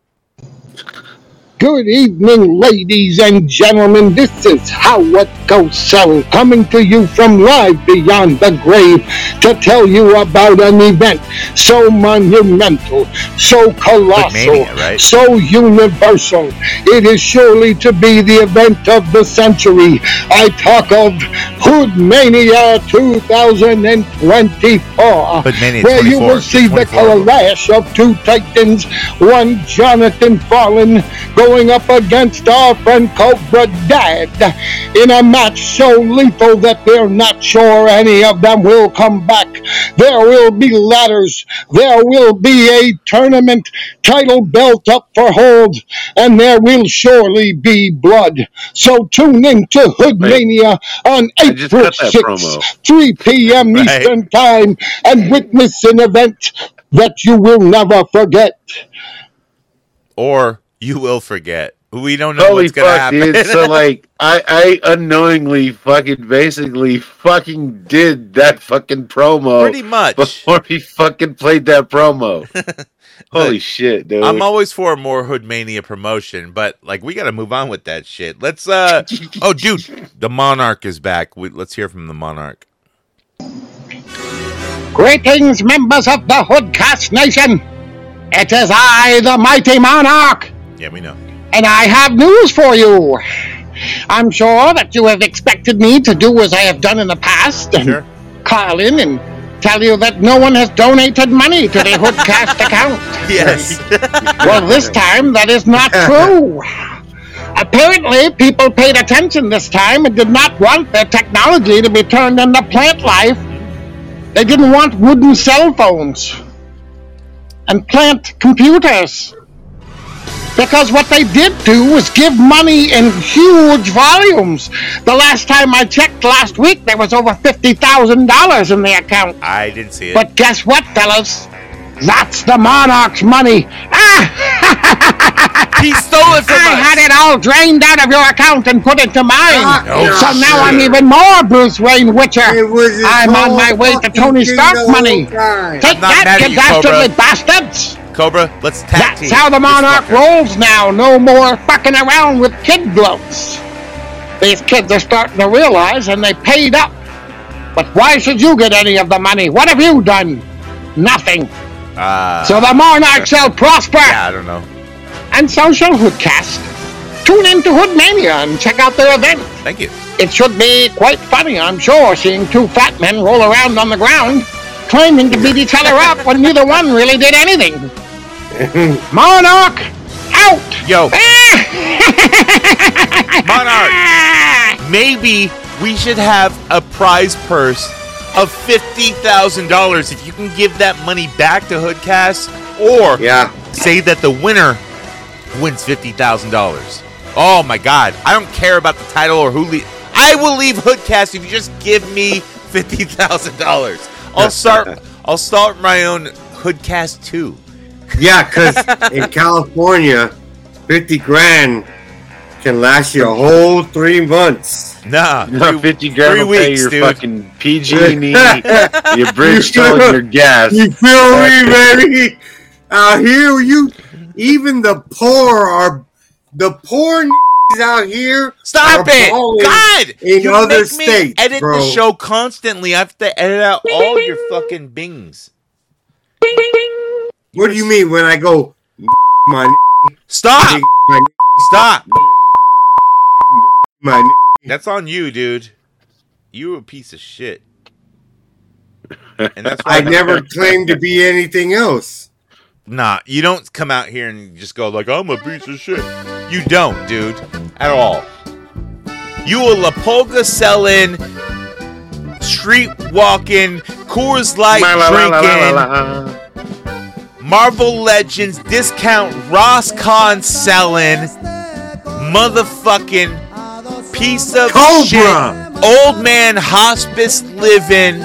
Good evening, ladies and gentlemen. This is Howard Cosell coming to you from live beyond the grave to tell you about an event so monumental, so colossal, so universal. It is surely to be the event of the century. I talk of Hoodmania 2024, where you will see the clash of 2 titans, one Jonathan Fallen going up against our friend Cobra Dad in a match so lethal that they're not sure any of them will come back. There will be ladders, there will be a tournament title belt up for hold, and there will surely be blood. So tune in to Hoodmania on April 6th, 3 p.m. Eastern Time, and witness an event that you will never forget. Or you will forget. We don't know what's going to happen. Dude. So, like, I unknowingly fucking did that fucking promo. Pretty much. Before he fucking played that promo. Holy shit, dude. I'm always for more Hoodmania promotion, but, like, we got to move on with that shit. Let's, oh, dude, the Monarch is back. Let's hear from the Monarch. Greetings, members of the Hoodcast Nation. It is I, the mighty Monarch. Yeah, we know. And I have news for you. I'm sure that you have expected me to do as I have done in the past and call in and tell you that no one has donated money to the Hoodcast account. Yes. Well, this time that is not true. Apparently, people paid attention this time and did not want their technology to be turned into plant life. They didn't want wooden cell phones and plant computers. Because what they did do was give money in huge volumes. The last time I checked last week, there was over $50,000 in the account. I didn't see it. But guess what, fellas? That's the Monarch's money. He stole it from us. I had it all drained out of your account and put it to mine. So now I'm even more Bruce Wayne Witcher. I'm on my way to Tony Stark money. Take that, you dastardly bastards. Cobra, let's tag team. That's how the Monarch rolls now. No more fucking around with kid gloves. These kids are starting to realize, and they paid up. But why should you get any of the money? What have you done? Nothing. So the Monarch shall prosper. Yeah, I don't know. And so shall Hoodcast. Tune in to Hoodmania and check out their event. Thank you. It should be quite funny, I'm sure, seeing 2 fat men roll around on the ground, claiming to beat each other up when neither one really did anything. Monarch, out! Yo. Monarch, maybe we should have a prize purse of $50,000 if you can give that money back to Hoodcast, or say that the winner wins $50,000. Oh my God! I don't care about the title or who. I will leave Hoodcast if you just give me $50,000. I'll start my own Hoodcast 2. Yeah, because in California, 50 grand can last you a whole 3 months. Nah, 50 grand 3 will pay weeks, your dude. fucking PG&E, your Bridgestone, your gas. You feel me, baby? Out here, even the poor out here. Stop it! God, in you other make states, me edit bro. the show constantly. I have to edit out all your fucking bings. What do you mean when I go? My Stop! Stop! My That's on you, dude. You a piece of shit. And that's why I never claimed to be anything else. Nah, you don't come out here and just go like, I'm a piece of shit. You don't, dude. At all. You a La Polka selling, street walking, Coors Light drinking, Marvel Legends discount Ross-Con selling, motherfucking piece of shit, old man hospice living,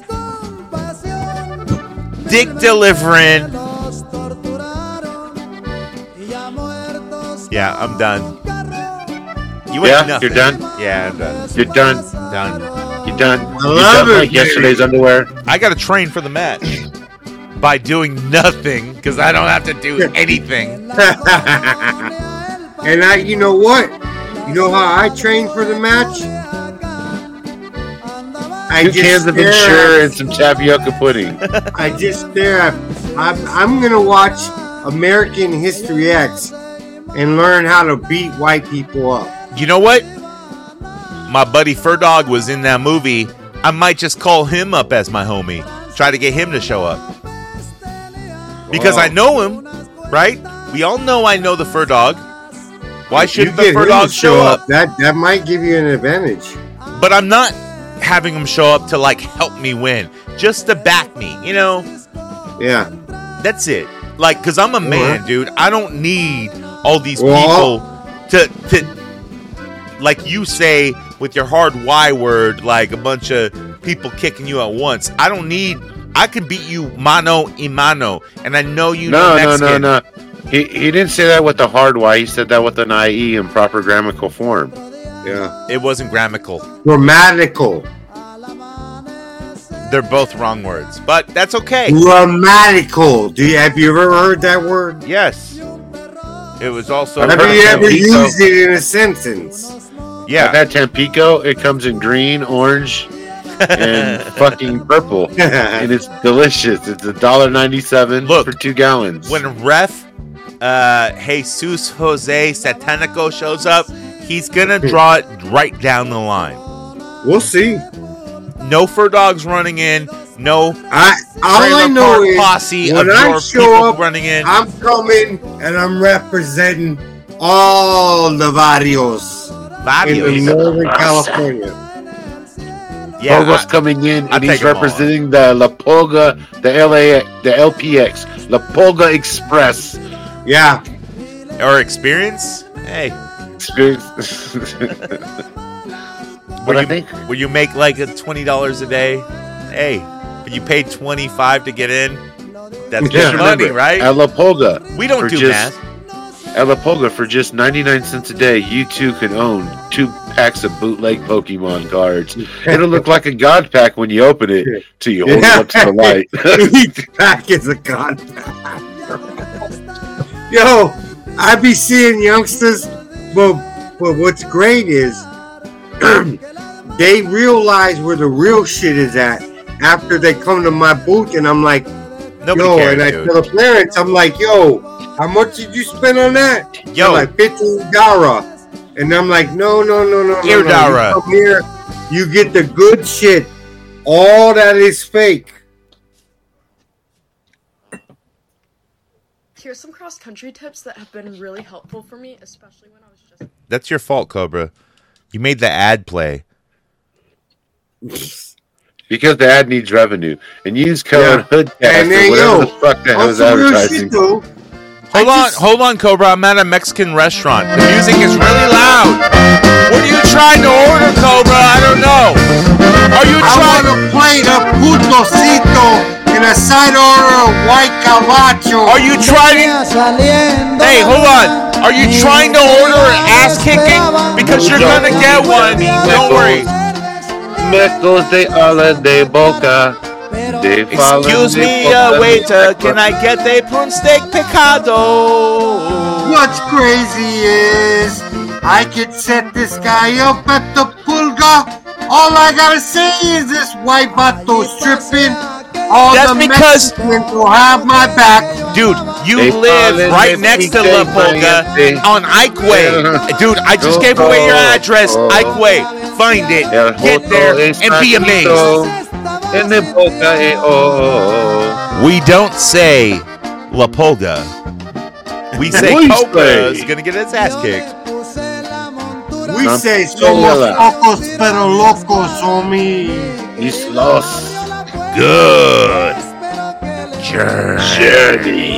dick delivering. Yeah, I'm done. You ain't nothing. You're done? Yeah, I'm done. You're done? Done. You're done? I love done it, like yesterday's underwear? I got to train for the match by doing nothing because I don't have to do anything. And you know what? You know how I train for the match? Two cans of Ensure and some tapioca pudding. I just stare at. I'm gonna watch American History X and learn how to beat white people up. You know what? My buddy Furdog was in that movie. I might just call him up as my homie. Try to get him to show up. Because I know him, right? We all know I know the Furdog. Why shouldn't the Furdog show up? That might give you an advantage. But I'm not having him show up to like help me win. Just to back me, you know? Yeah. That's it. Like, because I'm a man, dude. I don't need all these people to like you say with your hard Y word, like a bunch of people kicking you at once. I don't need. I can beat you mano a mano, and I know you. No. He didn't say that with the hard Y. He said that with an IE in proper grammatical form. Yeah, it wasn't grammatical. Grammatical. They're both wrong words, but that's okay. Grammatical. Have you ever heard that word? Yes. It was also. Have you ever used it in a sentence? Yeah. I've had Tampico. It comes in green, orange, and fucking purple, and it's delicious. It's $1.97 for 2 gallons. When Ref Jesus Jose Satanico shows up, he's gonna draw it right down the line. We'll see. No fur dogs running in. No. All I know is posse when of I your show people up, running in. I'm coming and I'm representing all the barrios in Northern California. Yeah, Bobo's coming in and he's take 'em all. representing the La Polga, the LPX, La Polga Express. Yeah. Or experience? Hey. Experience. Where you make like $20 a day? Hey, but you paid $25 to get in? That's good money, right? At La Polga. We don't do math. At La Polga, for just 99 cents a day, you too can own 2 packs of bootleg Pokemon cards. It'll look like a God pack when you open it till you hold it up to the light. Each pack is a God pack. Yo, I be seeing youngsters, but what's great is they realize where the real shit is at after they come to my booth, and I'm like, Nobody cares, and I dude. tell the parents, I'm like, yo, how much did you spend on that? Yo. They're like $15. And I'm like, no. You come here, you get the good shit. All that is fake. Here's some cross-country tips that have been really helpful for me, especially when I was just... That's your fault, Cobra. You made the ad play. because the ad needs revenue. And use code HOODCAST And or whatever the fuck the hell is advertising. Hold on, Cobra. I'm at a Mexican restaurant. The music is really loud. What are you trying to order, Cobra? I don't know. Are you trying to plate of putosito and a side order of white cabacho? Are you trying? Hey, hold on. Are you trying to order ass kicking? Because you're gonna get one. Don't worry. Mecos de ala de boca. Excuse me, waiter. Can I get a prune steak picado? What's crazy is I could set this guy up at the pulga. All I gotta say is this white vato stripping. All That's the because Mexicans will have my back. Dude, you live right next to La Pulga on Ike Way. Dude, I just gave away your address. Ike Way. Find it, get there, and be amazed. We don't say La Pulga. We say Cobra is gonna get his ass kicked. We say somos pocos pero locos, homie. He's lost. Good journey.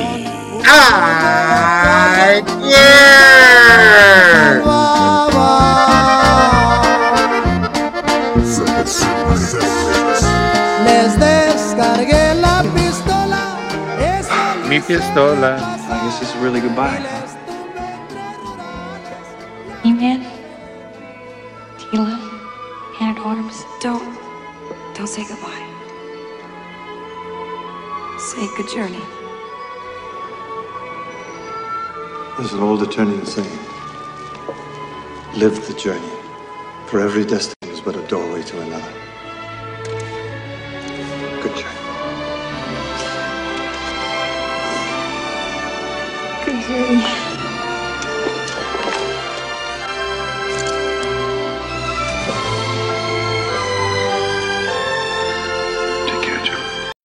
Les descargué la pistola. Mi pistola. I guess it's really goodbye. E-Man, Tila, Hannah Dorms, don't say goodbye. Say good journey. There's an old Eternian saying: live the journey, for every destiny is but a doorway to another. Good journey. Good journey.